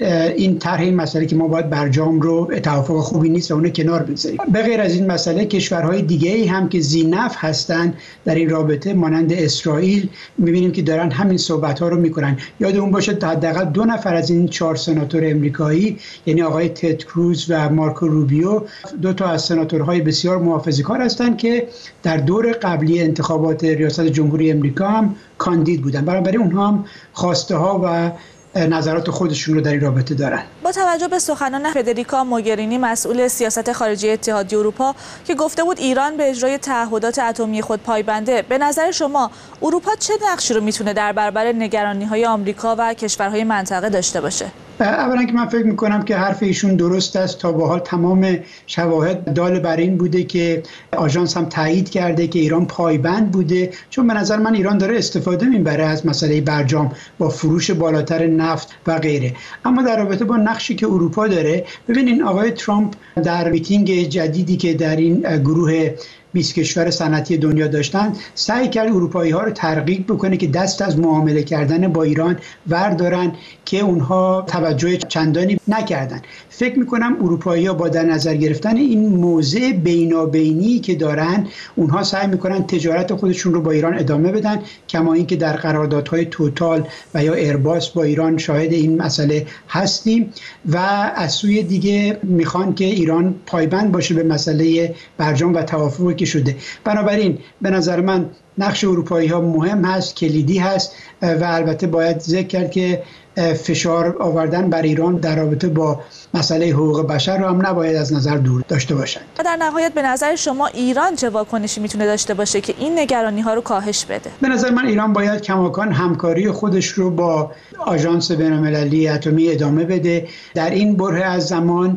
Speaker 18: این طرح این مسئله که ما باید برجام رو توافق خوبی نیست و اون کنار بذاریم. به غیر از این مسئله کشورهای دیگه‌ای هم که ذی‌نفع هستن در این رابطه مانند اسرائیل می‌بینیم که دارن همین صحبت‌ها رو می‌کنن. یادمون باشه حداقل دو نفر از این چهار سناتور امریکایی یعنی آقای تد کروز و مارکو روبیو دو تا از سناتورهای بسیار محافظه‌کار هستند که در دور قبلی انتخابات ریاست جمهوری امریکا هم کاندید بودن. بنابراین اونها هم خواسته ها و نظرات خودشون رو در این رابطه دارن.
Speaker 19: با توجه به سخنان فدریکا موگرینی مسئول سیاست خارجی اتحادیه اروپا که گفته بود ایران به اجرای تعهدات اتمی خود پایبنده، به نظر شما اروپا چه نقشی رو میتونه در برابر نگرانی‌های آمریکا و کشورهای منطقه داشته باشه؟
Speaker 18: اولا که من فکر میکنم که حرف ایشون درست است. تا به حال تمام شواهد دال بر این بوده که آژانس هم تایید کرده که ایران پایبند بوده، چون به نظر من ایران داره استفاده میبره از مسئله برجام با فروش بالاتر نفت و غیره. اما در رابطه با نقشی که اروپا داره، ببینین آقای ترامپ در میتینگ جدیدی که در این گروه بیست کشور صنعتی دنیا داشتن سعی کرد اروپایی ها رو ترغیب بکنه که دست از معامله کردن با ایران وردارن که اونها توجه چندانی نکردن. فکر میکنم اروپایی ها با در نظر گرفتن این موضع بینابینی که دارن اونها سعی میکنن تجارت خودشون رو با ایران ادامه بدن، کما اینکه در قراردادهای توتال و یا ایرباس با ایران شاهد این مسئله هستیم و از سوی دیگه میخوان که ایران پایبند باشه به مسئله برجام و توافقی که شده. بنابراین به نظر من نقش اروپایی ها مهم هست، کلیدی هست و البته باید ذکر کرد که فشار آوردن بر ایران در رابطه با مسئله حقوق بشر رو هم نباید از نظر دور داشته باشند.
Speaker 19: و در نهایت به نظر شما ایران چه واکنشی میتونه داشته باشه که این نگرانی ها رو کاهش بده؟
Speaker 18: به نظر من ایران باید کماکان همکاری خودش رو با آژانس بین‌المللی اتمی ادامه بده. در این بره از زمان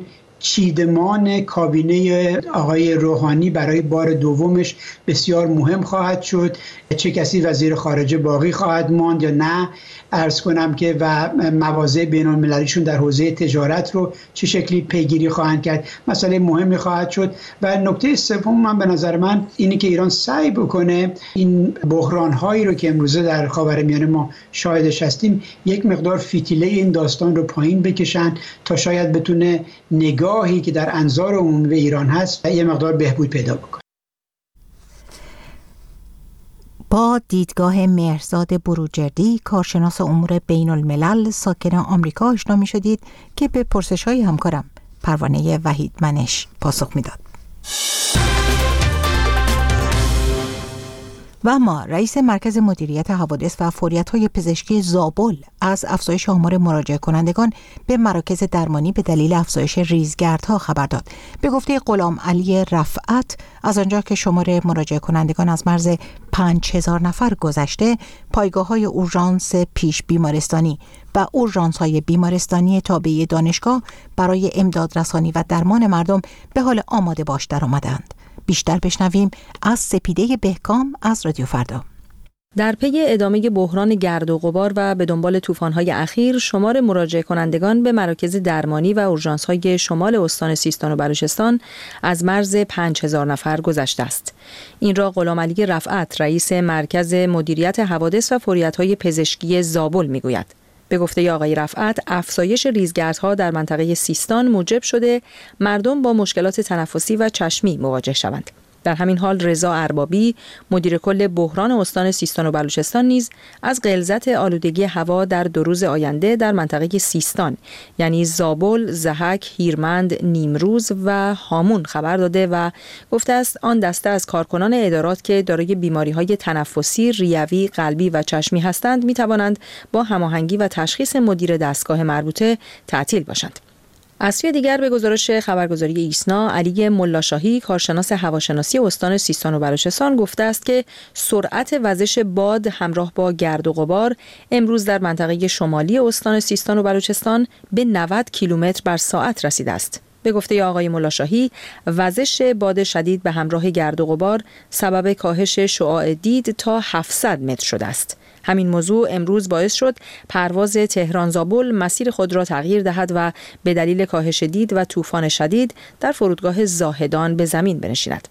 Speaker 18: چیدمان کابینه آقای روحانی برای بار دومش بسیار مهم خواهد شد. چه کسی وزیر خارجه باقی خواهد ماند یا نه، عرض کنم که و مواضع بین‌المللیشون در حوزه تجارت رو چه شکلی پیگیری خواهند کرد، مسئله مهمی خواهد شد. و نکته سوم من به نظر من اینه که ایران سعی بکنه این بحران‌هایی رو که امروزه در خاورمیانه ما شاهدش هستیم یک مقدار فتیله این داستان رو پایین بکشن تا شاید بتونه نگاهی که در انظار عمومی به ایران هست یه مقدار بهبود پیدا بکنه.
Speaker 1: با دیدگاه مهرزاد بروجردی، کارشناس امور بین الملل ساکن آمریکا آشنا می شدید که به پرسش های همکارم پروانه وحید منش پاسخ می داد. و اما رئیس مرکز مدیریت حوادث و فوریت‌های پزشکی زابل از افزایش آمار مراجعه کنندگان به مراکز درمانی به دلیل افزایش ریزگردها خبر داد. به گفته غلام علی رفعت، از آنجا که شمار مراجعه کنندگان از مرز پنج هزار نفر گذشته، پایگاه‌های اورژانس پیش بیمارستانی و اورژانس‌های بیمارستانی تابع دانشگاه برای امداد رسانی و درمان مردم به حال آماده باش در آمدند. بیشتر بشنویم از سپیده بهکام از رادیو فردا.
Speaker 20: در پی ادامه بحران گرد و غبار و به دنبال طوفان‌های اخیر، شمار مراجعه کنندگان به مراکز درمانی و اورژانس‌های شمال استان سیستان و بلوچستان از مرز پنج هزار نفر گذشته است. این را غلام علی رفعت، رئیس مرکز مدیریت حوادث و فوریت‌های پزشکی زابل میگوید. به گفته آقای رفعت، افزایش ریزگردها در منطقه سیستان موجب شده مردم با مشکلات تنفسی و چشمی مواجه شوند. در همین حال رضا اربابی، مدیر کل بحران استان سیستان و بلوچستان نیز از غلظت آلودگی هوا در دو روز آینده در منطقه سیستان یعنی زابل، ضحک، هیرمند، نیمروز و هامون خبر داده و گفته است آن دسته از کارکنان ادارات که دارای بیماری‌های تنفسی، ریوی، قلبی و چشمی هستند می توانند با هماهنگی و تشخیص مدیر دستگاه مربوطه تعطیل باشند. از سوی دیگر به گزارش خبرگزاری ایسنا، علی ملاشاهی، کارشناس هواشناسی استان سیستان و بلوچستان گفته است که سرعت وزش باد همراه با گرد و غبار امروز در منطقه شمالی استان سیستان و بلوچستان به نود کیلومتر بر ساعت رسیده است. به گفته آقای ملاشاهی، وزش باد شدید به همراه گرد و غبار سبب کاهش شعاع دید تا هفتصد متر شده است. همین موضوع امروز باعث شد پرواز تهران زابل مسیر خود را تغییر دهد و به دلیل کاهش دید و طوفان شدید در فرودگاه زاهدان به زمین بنشیند.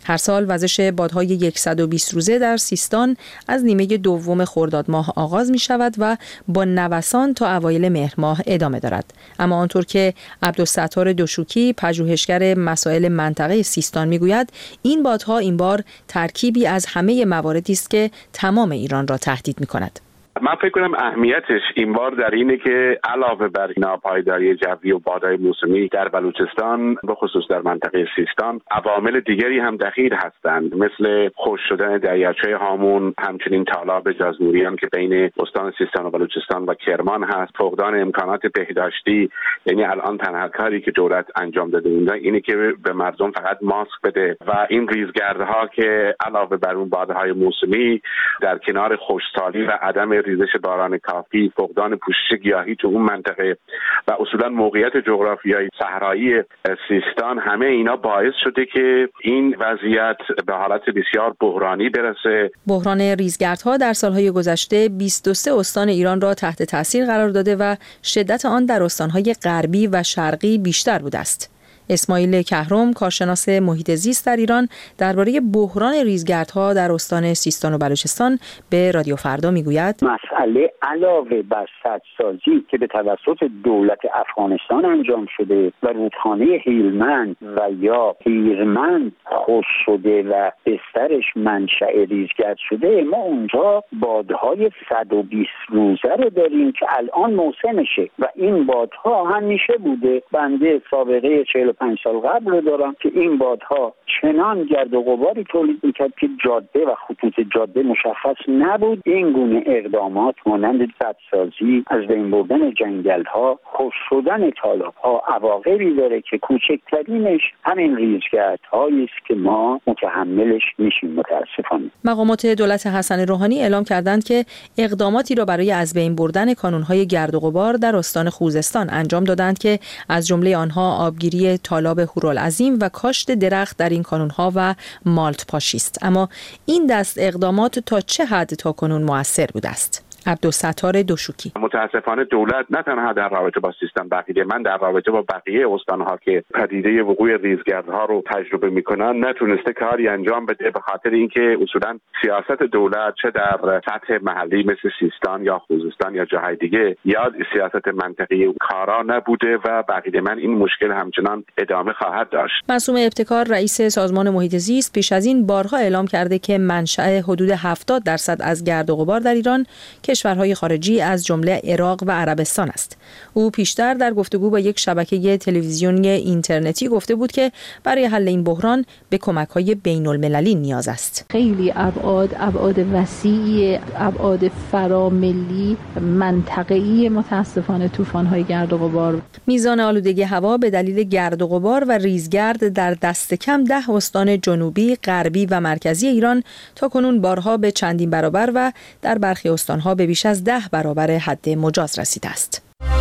Speaker 20: هر سال وزش بادهای صد و بیست روزه در سیستان از نیمه دوم خرداد ماه آغاز می شود و با نوسان تا اوایل مهر ماه ادامه دارد. اما آنطور که عبدالستار دوشوکی پژوهشگر مسائل منطقه سیستان می گوید، این بادها این بار ترکیبی از همه مواردی است که تمام ایران را تهدید می کند.
Speaker 3: من فکر کنم اهمیتش این بار در اینه که علاوه بر ناپایداری جوی و بادهای موسمی در بلوچستان به خصوص در منطقه سیستان، عوامل دیگری هم دخیل هستند، مثل خشک شدن دریاچه هامون، همچنین تالاب جازموریان که بین استان سیستان و بلوچستان و کرمان هست، فقدان امکانات بهداشتی. یعنی الان تنها کاری که دولت انجام داده اونجا اینه که به مردم فقط ماسک بده و این ریزگردها که علاوه بر اون بادهای موسمی در کنار خشکسالی و عدم ریزش باران کافی، فقدان پوشش گیاهی تو اون منطقه و اصولا موقعیت جغرافیایی صحرایی سیستان، همه اینا باعث شده که این وضعیت به حالت بسیار بحرانی برسه.
Speaker 20: بحران ریزگردها در سالهای گذشته بیست و سه استان ایران را تحت تاثیر قرار داده و شدت آن در استانهای غربی و شرقی بیشتر بوده است. اسماعیل کهرم، کارشناس محیط زیست در ایران، درباره بحران ریزگردها در استان سیستان و بلوچستان به رادیو فردا میگوید:
Speaker 6: مسئله علاوه بر سدسازی که به توسط دولت افغانستان انجام شده و رودخانه هیلمند و یا هیرمند خشک شده و بسترش منشأ ریزگرد شده، ما اونجا بادهای صد و بیست روزه رو داریم که الان موسمشه و این بادها همیشه بوده. بنده سابقه چهل و پنج سال قبل رو دارم که این بادها چنان گرد و غباری تولید میکرد که جاده و خطوط جاده مشخص نبود. این گونه اقدامات مانند سدسازی، از بین بردن جنگل‌ها، خشک شدن تالاب‌ها عواقبی داره که کوچکترینش همین ریزگردهایی است که ما متحملش میشیم متاسفانه.
Speaker 20: مقامات دولت حسن روحانی اعلام کردند که اقداماتی را برای از بین بردن کانون‌های گرد و غبار در استان خوزستان انجام دادند که از جمله آنها آبگیری تالاب هورالعظیم و کاشت درخت در این کانون‌ها و مالت پاشی است. اما این دست اقدامات تا چه حد تاکنون مؤثر بوده است؟ عبدالستار دوشوکی:
Speaker 3: متاسفانه دولت نه تنها در رابطه با سیستان بقیه، من در رابطه با بقیه استانها که پدیده وقوع ریزگردها رو تجربه میکنن نتونسته کاری انجام بده، به خاطر اینکه اصولا سیاست دولت چه در سطح محلی مثل سیستان یا خوزستان یا جاهای دیگه یا سیاست منطقی کارا نبوده و بقیه من این مشکل همچنان ادامه خواهد داشت.
Speaker 20: معصوم ابتکار، رئیس سازمان محیط زیست، پیش از این بارها اعلام کرده که منشأ حدود هفتاد درصد از گرد و غبار در ایران کشورهای خارجی از جمله عراق و عربستان است. او پیشتر در گفتگو با یک شبکه تلویزیونی اینترنتی گفته بود که برای حل این بحران به کمک‌های بین‌المللی نیاز است.
Speaker 21: خیلی ابعاد ابعاد وسیع، ابعاد فراملی، منطقه‌ای متأسفانه طوفان‌های گرد و غبار.
Speaker 20: میزان آلودگی هوا به دلیل گرد و غبار و ریزگرد در دست کم ده استان جنوبی، غربی و مرکزی ایران تاکنون بارها به چندین برابر و در برخی استان‌ها به بیش از ده برابر حد مجاز رسیده است.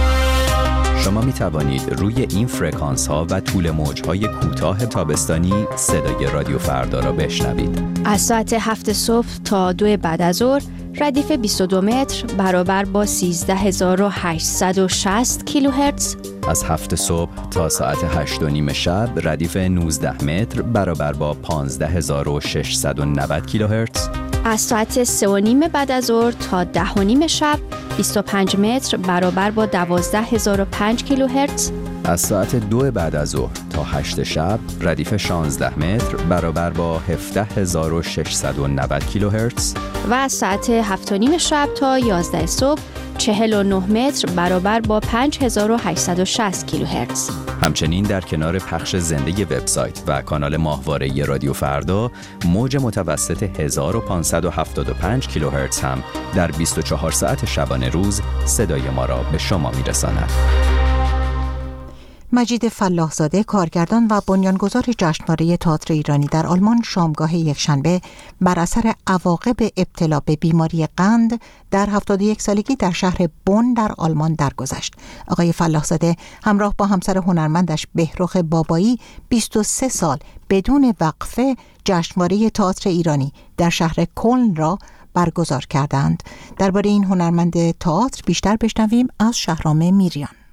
Speaker 22: شما می توانید روی این فرکانس ها و طول موج های کوتاه تابستانی صدای رادیو فردا را بشنوید.
Speaker 23: از ساعت هفت صبح تا دو بعد از ظهر ردیف بیست و دو متر برابر با سیزده هزار و هشتصد و شصت کیلوهرتز.
Speaker 22: از هفت صبح تا ساعت هشت و نیم شب ردیف نوزده متر برابر با پانزده هزار و ششصد و نود کیلوهرتز.
Speaker 23: از ساعت سه و نیم بعد از ظهر تا ده و نیم شب بیست و پنج متر برابر با دوازده هزار و پنج کیلوهرتز.
Speaker 22: از ساعت دو بعد از ظهر تا هشت شب ردیف شانزده متر برابر با هفده هزار و ششصد و نود کیلوهرتز.
Speaker 23: و از ساعت هفت و نیم شب تا یازده صبح چهل و نه متر برابر با پنج هزار و هشتصد و شصت کیلوهرتز.
Speaker 22: همچنین در کنار پخش زنده وبسایت و کانال ماهواره رادیو فردا، موج متوسط هزار و پانصد و هفتاد و پنج کیلوهرتز هم در بیست و چهار ساعت شبانه روز صدای ما را به شما میرساند.
Speaker 1: مجید فلاحزاده، کارگردان و بنیانگذار جشنواره تئاتر ایرانی در آلمان، شامگاه یکشنبه بر اثر عواقب ابتلا به بیماری قند در هفتاد و یک سالگی در شهر بن در آلمان درگذشت. آقای فلاحزاده همراه با همسر هنرمندش بهرخ بابایی بیست و سه سال بدون وقفه جشنواره تئاتر ایرانی در شهر کلن را برگزار کردند. درباره این هنرمند تئاتر بیشتر بشنویم از شهرام میریان.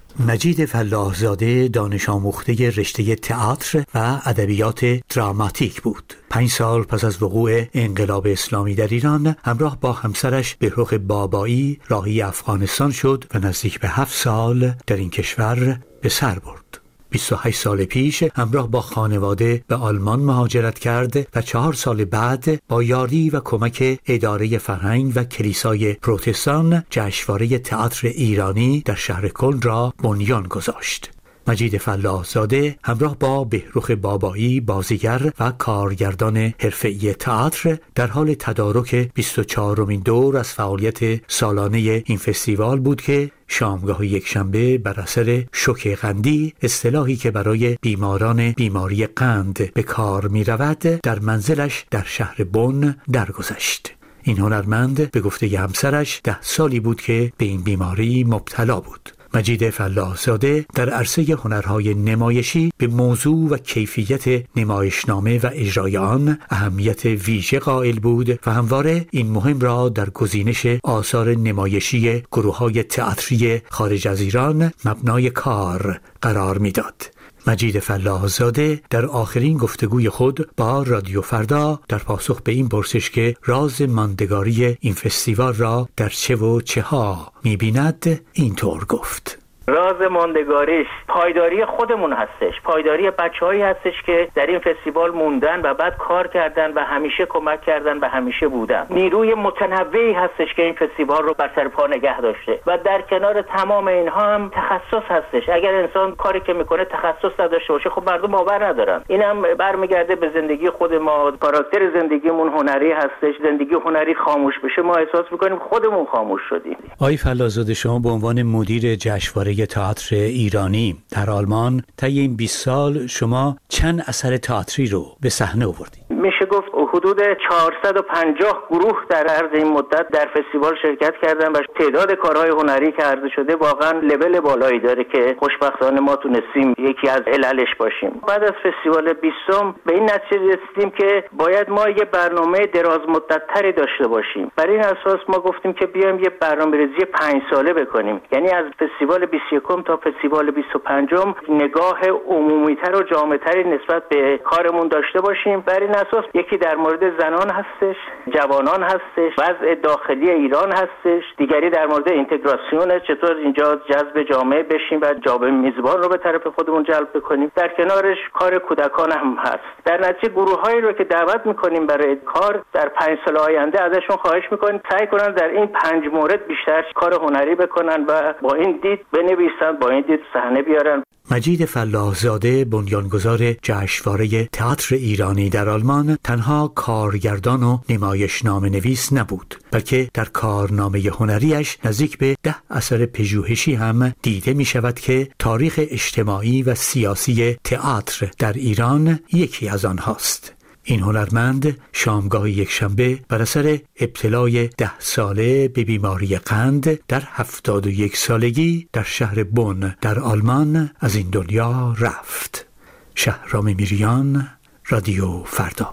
Speaker 2: مجید فلاحزاده دانش آموخته رشته تئاتر و ادبیات دراماتیک بود. پنج سال پس از وقوع انقلاب اسلامی در ایران همراه با همسرش بهروخ بابایی راهی افغانستان شد و نزدیک به هفت سال در این کشور به سر برد. بیست و هشت سال پیش همراه با خانواده به آلمان مهاجرت کرد و چهار سال بعد با یاری و کمک اداره فرهنگ و کلیسای پروتستان جشنواره تئاتر ایرانی در شهر کلن را بنیان گذاشت. مجید فلاحزاده همراه با بهروخ بابایی بازیگر و کارگردان حرفه‌ای تئاتر در حال تدارک بیست و چهارمین دور از فعالیت سالانه این فستیوال بود که شامگاه یکشنبه بر اثر شوک قندی، اصطلاحی که برای بیماران بیماری قند به کار می رود، در منزلش در شهر بن درگذشت. این هنرمند به گفته همسرش ده سالی بود که به این بیماری مبتلا بود. مجید فلاحزاده در عرصه هنرهای نمایشی به موضوع و کیفیت نمایشنامه و اجرای آن اهمیت ویژه قائل بود و همواره این مهم را در گزینش آثار نمایشی گروه‌های تئاتری خارج از ایران مبنای کار قرار می‌داد. مجید فلاحزاده در آخرین گفتگوی خود با رادیو فردا در پاسخ به این پرسش که راز ماندگاری این فستیوال را در چه و چه ها می‌بیند اینطور گفت:
Speaker 4: راز ماندگاریش پایداری خودمون هستش، پایداری بچه‌هایی هستش که در این فستیوال موندن و بعد کار کردن و همیشه کمک کردن و همیشه بودن. نیروی متنوعی هستش که این فستیوال رو بر سر پا نگه داشته و در کنار تمام اینها هم تخصص هستش. اگر انسان کاری که میکنه تخصص نداشته باشه خب مردم باور ندارن. اینم برمیگرده به زندگی خود ما. کاراکتر زندگیمون هنری هستش. زندگی هنری خاموش بشه ما احساس میکنیم خودمون خاموش شدیم.
Speaker 2: آقای فلاحزاده، شما به عنوان مدیر جشنواره تئاتر ایرانی در آلمان طی این بیست سال شما چند اثر تئاتری رو به صحنه آوردید؟
Speaker 4: میشه گفت حدود چهارصد و پنجاه گروه در عرض این مدت در فستیوال شرکت کردن و تعداد کارهای هنری که عرضه شده واقعا لول بالایی داره که خوشبختانه ما تونستیم یکی از عللش باشیم. بعد از فستیوال بیستم به این نتیجه رسیدیم که باید ما یه برنامه دراز مدت تری داشته باشیم. بر این اساس ما گفتیم که بیایم یه برنامه‌ریزی پنج ساله بکنیم، یعنی از فستیوال بیست و یک تا فستیوال بیست و پنج نگاه عمومی‌تر و جامع‌تری نسبت به کارمون داشته باشیم. بر این اساس یکی در مورد زنان هستش، جوانان هستش، وضع داخلی ایران هستش، دیگری در مورد اینتگراسیون، چطور اینجا جذب جامعه بشیم و جامعه میزبان رو به طرف خودمون جلب بکنیم. در کنارش کار کودکان هم هست. در نتیجه گروه‌هایی رو که دعوت می‌کنیم برای کار در پنج سال آینده ازشون خواهش می‌کنیم سعی کنن در این پنج مورد بیشتر کار هنری بکنن و با این دید بنویسن، با این دید صحنه بیارن.
Speaker 2: مجید فلاحزاده بنیانگذار جشنواره تئاتر ایرانی در آلمان تنها کارگردان و نمایشنامه نویس نبود، بلکه در کارنامه هنریش نزدیک به ده اثر پژوهشی هم دیده می شود که تاریخ اجتماعی و سیاسی تئاتر در ایران یکی از آنهاست. این هنرمند شامگاه یکشنبه بر اثر ابتلای ده ساله به بیماری قند در هفتاد و یک سالگی در شهر بن در آلمان از این دنیا رفت. شهرام میریان، رادیو فردا.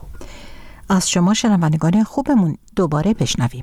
Speaker 1: از شما شنوندگان خوبمون دوباره بشنویم.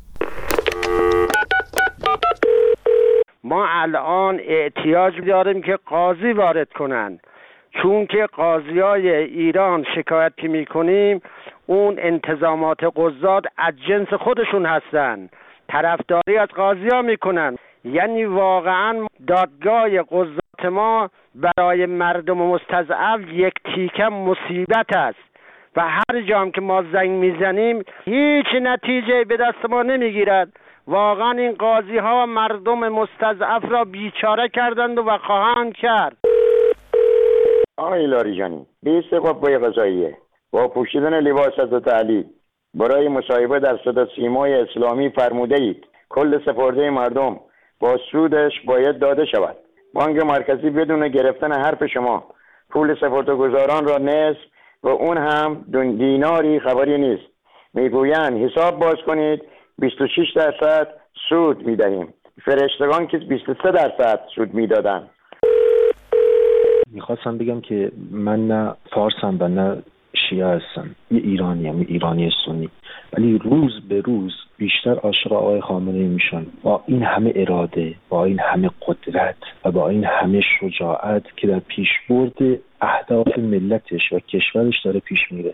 Speaker 7: ما الان احتیاج داریم که قاضی وارد کنن، چون که قاضیای ایران شکایت که میکنیم اون انتظامات قضات از جنس خودشون هستن، طرفداری از قاضی ها میکنن. یعنی واقعا دادگاه قضات ما برای مردم مستضعف یک تیکه مصیبت است و هر جام که ما زنگ میزنیم هیچ نتیجه به دست ما نمیگیرد. واقعا این قاضی ها و مردم مستضعف را بیچاره کردند و خواهند کرد.
Speaker 24: آقای لاریجانی، بیست قوه قضاییه با پوشیدن لباس حضرت علی برای مصاحبه در صدا سیمای اسلامی فرموده اید کل سپرده مردم با سودش باید داده شود. بانک مرکزی بدون گرفتن حرف شما پول سپرده‌گذاران را نصف و اون هم دیناری خبری نیست. میگویند حساب باز کنید بیست و شش درصد سود میدهیم، فرشتگان که بیست و سه درصد سود میدادن.
Speaker 25: میخواستم بگم که من نه فارسم و نه
Speaker 8: شیعه هستم، یه ایرانی هم، یه ایرانی سنی، ولی روز به روز بیشتر عاشق آقای خامنه‌ای میشن. با این همه اراده، با این همه قدرت و با این همه شجاعت که در پیشبرد اهداف ملتش و کشورش داره پیش میره.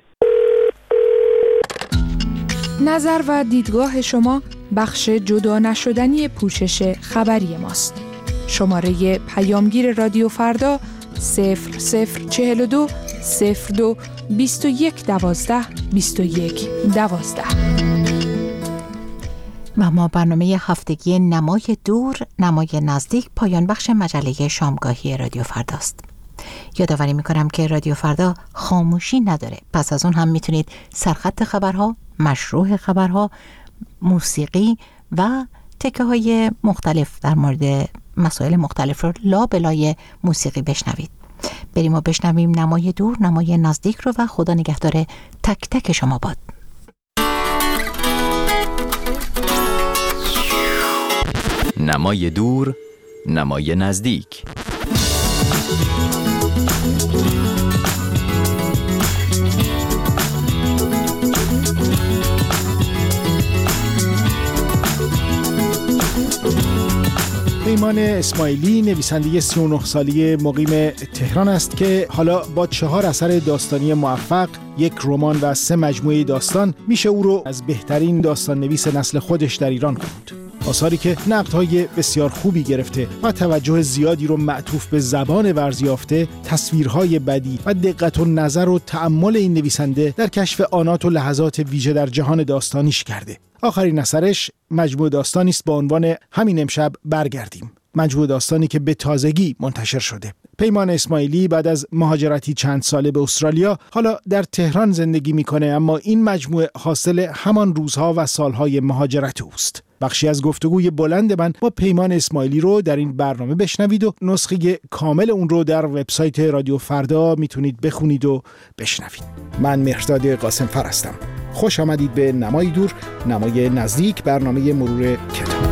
Speaker 17: نظر و دیدگاه شما بخش جدا نشدنی پوشش خبری ماست. شماره پیامگیر رادیو فردا صفر صفر چهل و دو صفر دو بیست و یک دوازده بیست و یک دوازده.
Speaker 1: و ما برنامه هفتگی نمای دور نمای نزدیک پایان بخش مجله شامگاهی رادیو فرداست. یادآوری میکنم که رادیو فردا خاموشی نداره، پس از اون هم میتونید سرخط خبرها، مشروح خبرها، موسیقی و تکه های مختلف در مورد مسائل مختلف رو لا بلای موسیقی بشنوید. بریم و بشنویم نمای دور نمای نزدیک رو و خدا نگهدار تک تک شما باد.
Speaker 22: نمای دور نمای نزدیک.
Speaker 9: پیمان اسماعیلی نویسنده سی و نه ساله مقیم تهران است که حالا با چهار اثر داستانی موفق، یک رمان و سه مجموعه داستان میشه او رو از بهترین داستان نویس نسل خودش در ایران خوند. آثاری که نقدهای بسیار خوبی گرفته و توجه زیادی رو معطوف به زبان ورزیافته، تصویرهای بدی و دقت و نظر و تأمل این نویسنده در کشف آنات و لحظات ویژه در جهان داستانیش کرده. آخرین اثرش مجموعه داستانی است با عنوان همین امشب برگردیم، مجموعه داستانی که به تازگی منتشر شده. پیمان اسماعیلی بعد از مهاجرتی چند ساله به استرالیا حالا در تهران زندگی میکنه، اما این مجموعه حاصل همان روزها و سالهای مهاجرت اوست. بخشی از گفتگوی بلند من با پیمان اسماعیلی رو در این برنامه بشنوید و نسخه کامل اون رو در وبسایت رادیو فردا میتونید بخونید و بشنوید. من مهرداد قاسم فر هستم. خوش آمدید به نمای دور نمای نزدیک، برنامه مرور کتاب.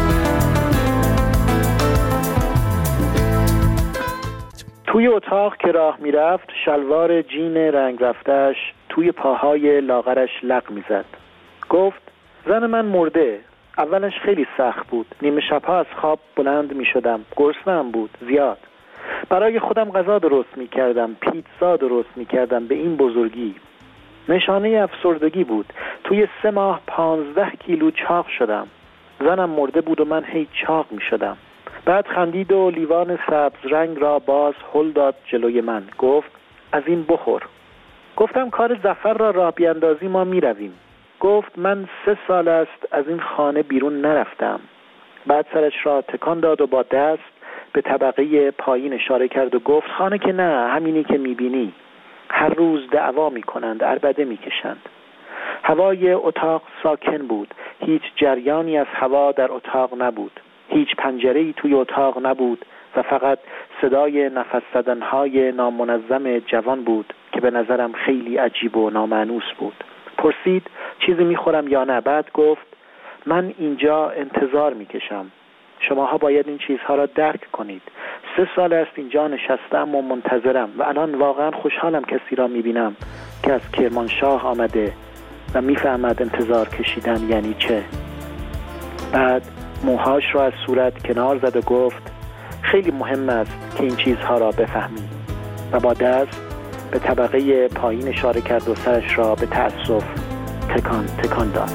Speaker 11: توی اتاق که راه میرفت شلوار جین رنگ رفتش توی پاهای لاغرش لق میزد. گفت زن من مرده. اولش خیلی سخت بود. نیمه شبها از خواب بلند میشدم. گرسنه‌ام بود زیاد. برای خودم غذا درست میکردم، پیتزا درست میکردم به این بزرگی. نشانه افسردگی بود. توی سه ماه پانزده کیلو چاق شدم. زنم مرده بود و من هی چاق میشدم. بعد خندید و لیوان سبز رنگ را باز هل داد جلوی من. گفت از این بخور. گفتم کار ظفر را راه بیاندازی ما می رویم. گفت من سه سال است از این خانه بیرون نرفتم. بعد سرش را تکان داد و با دست به طبقه پایین اشاره کرد و گفت خانه که نه، همینی که می بینی. هر روز دعوا می کنند، عربده می کشند. هوای اتاق ساکن بود. هیچ جریانی از هوا در اتاق نبود. هیچ پنجره‌ای توی اتاق نبود و فقط صدای نفس زدن‌های نامنظم جوان بود که به نظرم خیلی عجیب و نامانوس بود. پرسید چیزی میخورم یا نه؟ بعد گفت من اینجا انتظار میکشم. شماها باید این چیزها را درک کنید. سه سال است اینجا نشستم و منتظرم و الان واقعا خوشحالم کسی را میبینم که از کرمانشاه آمده و میفهمد انتظار کشیدن یعنی چه. بعد موهاش را از صورت کنار زد و گفت خیلی مهم است که این چیزها را بفهمی و با دست به طبقه پایین اشاره کرد و سرش را به تأسف تکان تکان داد.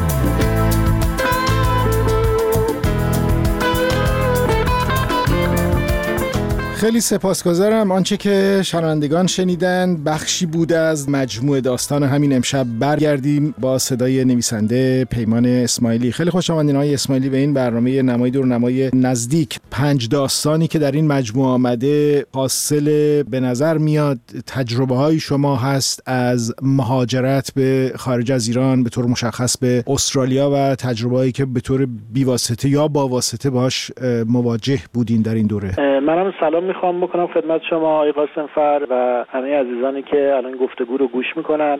Speaker 9: خیلی سپاسگزارم. آنچه که شنوندگان شنیدند بخشی بود از مجموعه داستان همین امشب برگردیم با صدای نویسنده پیمان اسماعیلی. خیلی خوش آمدین آقای اسماعیلی به این برنامه نمای دور نمای نزدیک. پنج داستانی که در این مجموعه آمده حاصل به نظر میاد تجربه های شما هست از مهاجرت به خارج از ایران، به طور مشخص به استرالیا، و تجربه هایی که به طور بیواسطه یا با واسطه باش مواجه بودین در این دوره.
Speaker 11: منم سلام میخوام بکنم خدمت شما آقای قاسمفر و همه عزیزانی که الان گفتگو رو گوش میکنن.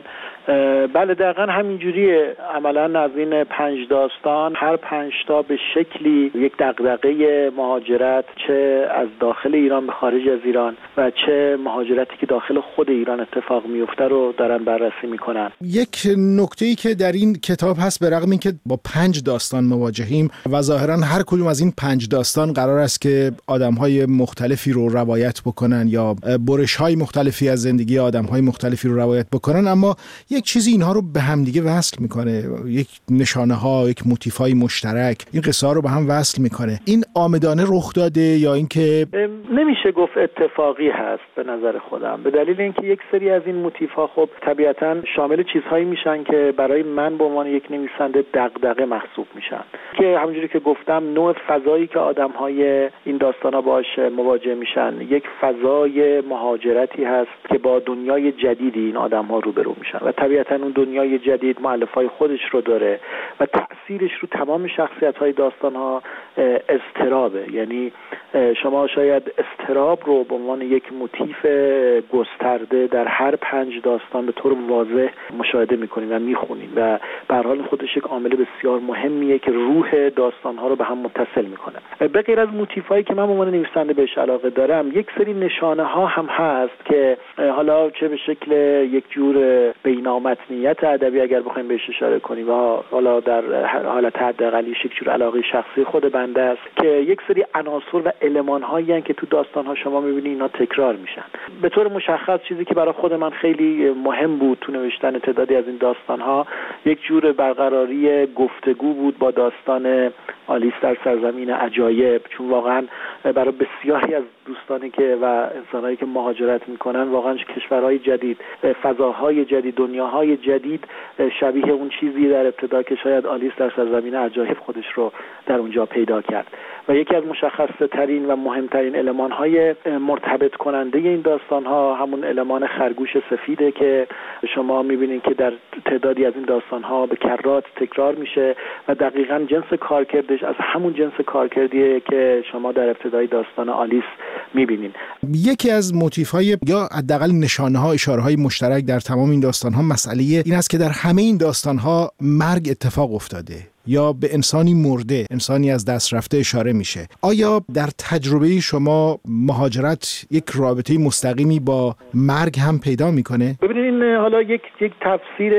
Speaker 11: بله دقیقا همینجوریه. عملا از این پنج داستان هر پنج تا به شکلی یک دغدغه مهاجرت، چه از داخل ایران به خارج از ایران و چه مهاجرتی که داخل خود ایران اتفاق میفته رو دارن بررسی میکنن.
Speaker 9: یک نکته‌ای که در این کتاب هست، به رغم اینکه با پنج داستان مواجهیم و ظاهرا هر کدوم از این پنج داستان قرار است که آدم‌های مختلفی رو روایت بکنن یا برش‌های مختلفی از زندگی آدم‌های مختلفی رو روایت بکنن، اما یک چیزی اینها رو به هم دیگه وصل میکنه، یک نشانه‌ها، یک موتیف‌های مشترک این قصه ها رو به هم وصل میکنه. این عامدانه رخ داده یا اینکه
Speaker 11: نمیشه گفت اتفاقی هست به نظر خودم، به دلیل اینکه یک سری از این موتیف‌ها خب طبیعتاً شامل چیزهایی میشن که برای من به عنوان یک نویسنده دغدغه محسوب میشن، که همونجوری که گفتم نوع فضایی که آدم‌های این داستانا باهاش مواجه میشن یک فضای مهاجرتی هست که با دنیای جدیدی این آدم‌ها روبرو میشن و طبیعتاً اون دنیای جدید مؤلفه‌های خودش رو داره و تأثیرش رو تمام شخصیت‌های داستان‌ها اضطرابه. یعنی شما شاید اضطراب رو به عنوان یک موتیف گسترده در هر پنج داستان به طور واضح مشاهده می‌کنید و می‌خونید و به هر حال خودش یک عامل بسیار مهمیه که روح داستان‌ها رو به هم متصل می‌کنه. به غیر از موتیف‌هایی که من به عنوان نویسنده بهش علاقه دارم، یک سری نشانه‌ها هم هست که حالا چه به شکل یک جور بینامتنیت ادبی اگر بخوایم بهش اشاره کنیم و حالا در حالت حداقلی یک جور علاقه شخصی خود بنده است که یک سری عناصر و المان‌هایی هستند که تو داستان‌ها شما می‌بینید اینا تکرار میشن. به طور مشخص چیزی که برای خود من خیلی مهم بود تو نوشتن تعدادی از این داستان‌ها یک جور برقراری گفتگو بود با داستان آلیس در سرزمین عجایب، چون واقعا برای بسیاری از دوستانی که و انسانایی که مهاجرت میکنن واقعا کشورهای جدید، فضاهای جدید، دنیاهای جدید شبیه اون چیزی در ابتدا که شاید آلیس در سرزمین عجایب خودش رو در اونجا پیدا کرد. و یکی از مشخص ترین و مهمترین المان‌های مرتبط کننده این داستان‌ها همون المان خرگوش سفیده که شما می‌بینید که در تعدادی از این داستان‌ها به کرات تکرار میشه و دقیقاً جنس کارکردش از همون جنس کارکردیه که شما در ابتدای داستان آلیس می‌بینید.
Speaker 9: یکی از موتیف‌های یا حداقل نشانه‌ها، اشاره‌های مشترک در تمام این داستان‌ها مسئله این است که در همه این داستان‌ها مرگ اتفاق افتاده یا به انسانی مرده، انسانی از دست رفته اشاره میشه. آیا در تجربه شما مهاجرت یک رابطه مستقیمی با مرگ هم پیدا میکنه؟
Speaker 11: ببینید این حالا یک یک تفسیر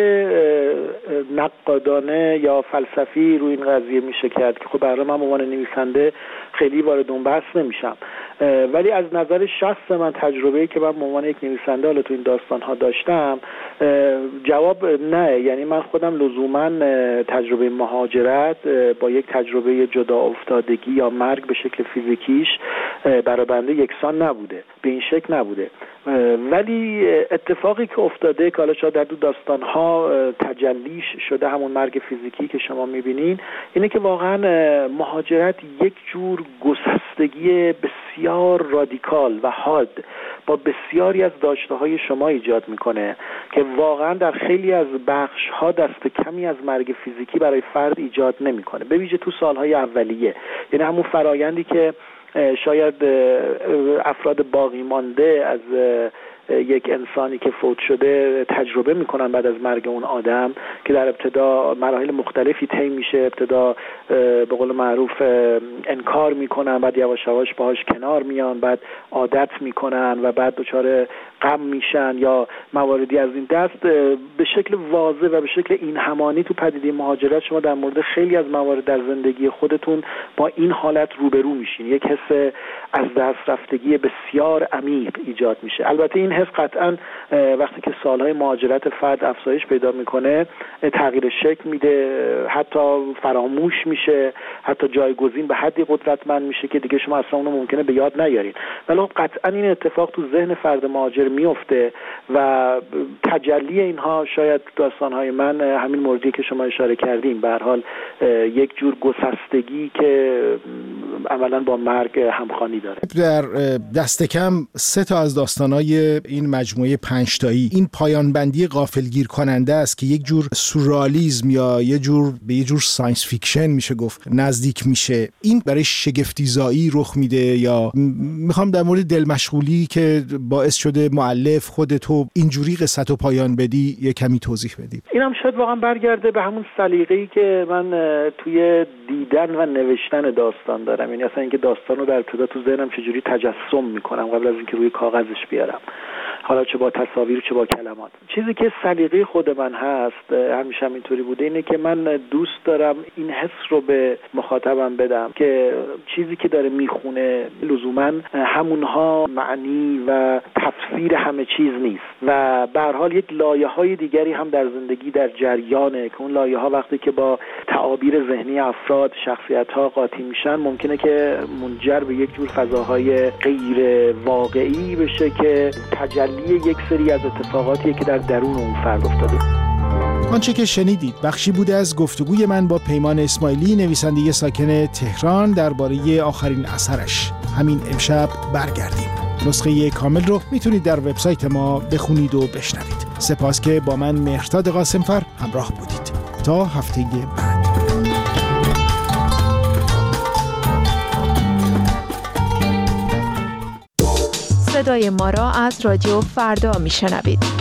Speaker 11: نقادانه یا فلسفی روی این قضیه میشه کرد که خب برای من به عنوان نویسنده خیلی وارد اون بحث نمیشم، ولی از نظر شخص من تجربه‌ای که من به عنوان یک نویسنده حالا تو این داستان‌ها داشتم جواب نه. یعنی من خودم لزوما تجربه مهاجرت با یک تجربه جدا افتادگی یا مرگ به شکل فیزیکیش برای بنده یکسان نبوده، به این شکل نبوده. ولی اتفاقی که افتاده که حالا شاید در دو داستان‌ها تجلیش شده همون مرگ فیزیکی که شما می‌بینین، اینه که واقعا مهاجرت یک جور گسستگی بسیار رادیکال و حاد با بسیاری از داشته‌های شما ایجاد میکنه که واقعا در خیلی از بخش‌ها دست کمی از مرگ فیزیکی برای فرد ایجاد نمیکنه، به ویژه تو سالهای اولیه. یعنی همون فرایندی که شاید افراد باقی مانده از یک انسانی که فوت شده تجربه میکنن بعد از مرگ اون آدم، که در ابتدا مراحل مختلفی طی میشه، ابتدا به قول معروف انکار میکنن، بعد یواش یواش باهاش کنار میان، بعد عادت میکنن و بعد دچار غم میشن یا مواردی از این دست. به شکل واضح و به شکل این همانی تو پدیده مهاجرت شما در مورد خیلی از موارد در زندگی خودتون با این حالت روبرو میشین، یک حس از دست رفتگی بسیار عمیق ایجاد میشه. البته این حس قطعا وقتی که سالهای مهاجرت فرد افزایش پیدا میکنه تغییر شکل میده، حتی فراموش میشه، حتی جایگزین به حدی قدرتمند میشه که دیگه شما اصلا اونو ممکنه به یاد نیارین. ولی قطعا این اتفاق تو ذهن فرد مهاجر میفته و تجلی اینها شاید داستانهای من همین موردی که شما اشاره کردین، به هر حال یک جور گسستگی که عملاً با مرگ همخوانی داره.
Speaker 9: در دست کم سه تا از داستانهای این مجموعه پنجتایی این پایان بندی غافلگیر کننده است که یک جور سورئالیسم یا یه جور به یه جور ساینس فیکشن میشه گفت نزدیک میشه، این برای شگفت‌زایی رخ میده یا میخوام در مورد دلمشغولی که باعث شده مؤلف خود تو اینجوری قصه پایان بدی یه کمی توضیح بدی؟
Speaker 11: اینم شاید واقعا برگرده به همون سلیقه‌ای که من توی دیدن و نوشتن داستان دارم، یعنی اصلا اینکه داستان رو در ابتدا تو ذهنم چجوری تجسم میکنم قبل از اینکه روی کاغذش بیارم، حالا چه با تصاویر چه با کلمات. چیزی که سلیقه خود من هست، همیشه هم اینطوری بوده، اینه که من دوست دارم این حس رو به مخاطبم بدم که چیزی که داره میخونه لزوما همونها معنی و تفسیر همه چیز نیست و به هر حال یک لایه‌های دیگری هم در زندگی در جریانه که اون لایه‌ها وقتی که با تعابیر ذهنی افراد شخصیت‌ها قاطی میشن ممکنه که منجر به یک جور فضاهای غیر واقعی بشه که تجلی یک سری از اتفاقاتی که در درون اون فرد افتاده.
Speaker 9: آنچه که شنیدید بخشی بوده از گفتگوی من با پیمان اسماعیلی، نویسنده ساکن تهران، درباره آخرین اثرش. همین امشب برگردیم. نسخه کامل رو میتونید در وبسایت ما بخونید و بشنوید. سپاس که با من مهرداد قاسمفر همراه بودید. تا هفته بعد.
Speaker 5: صدای ما را از رادیو فردا میشنوید.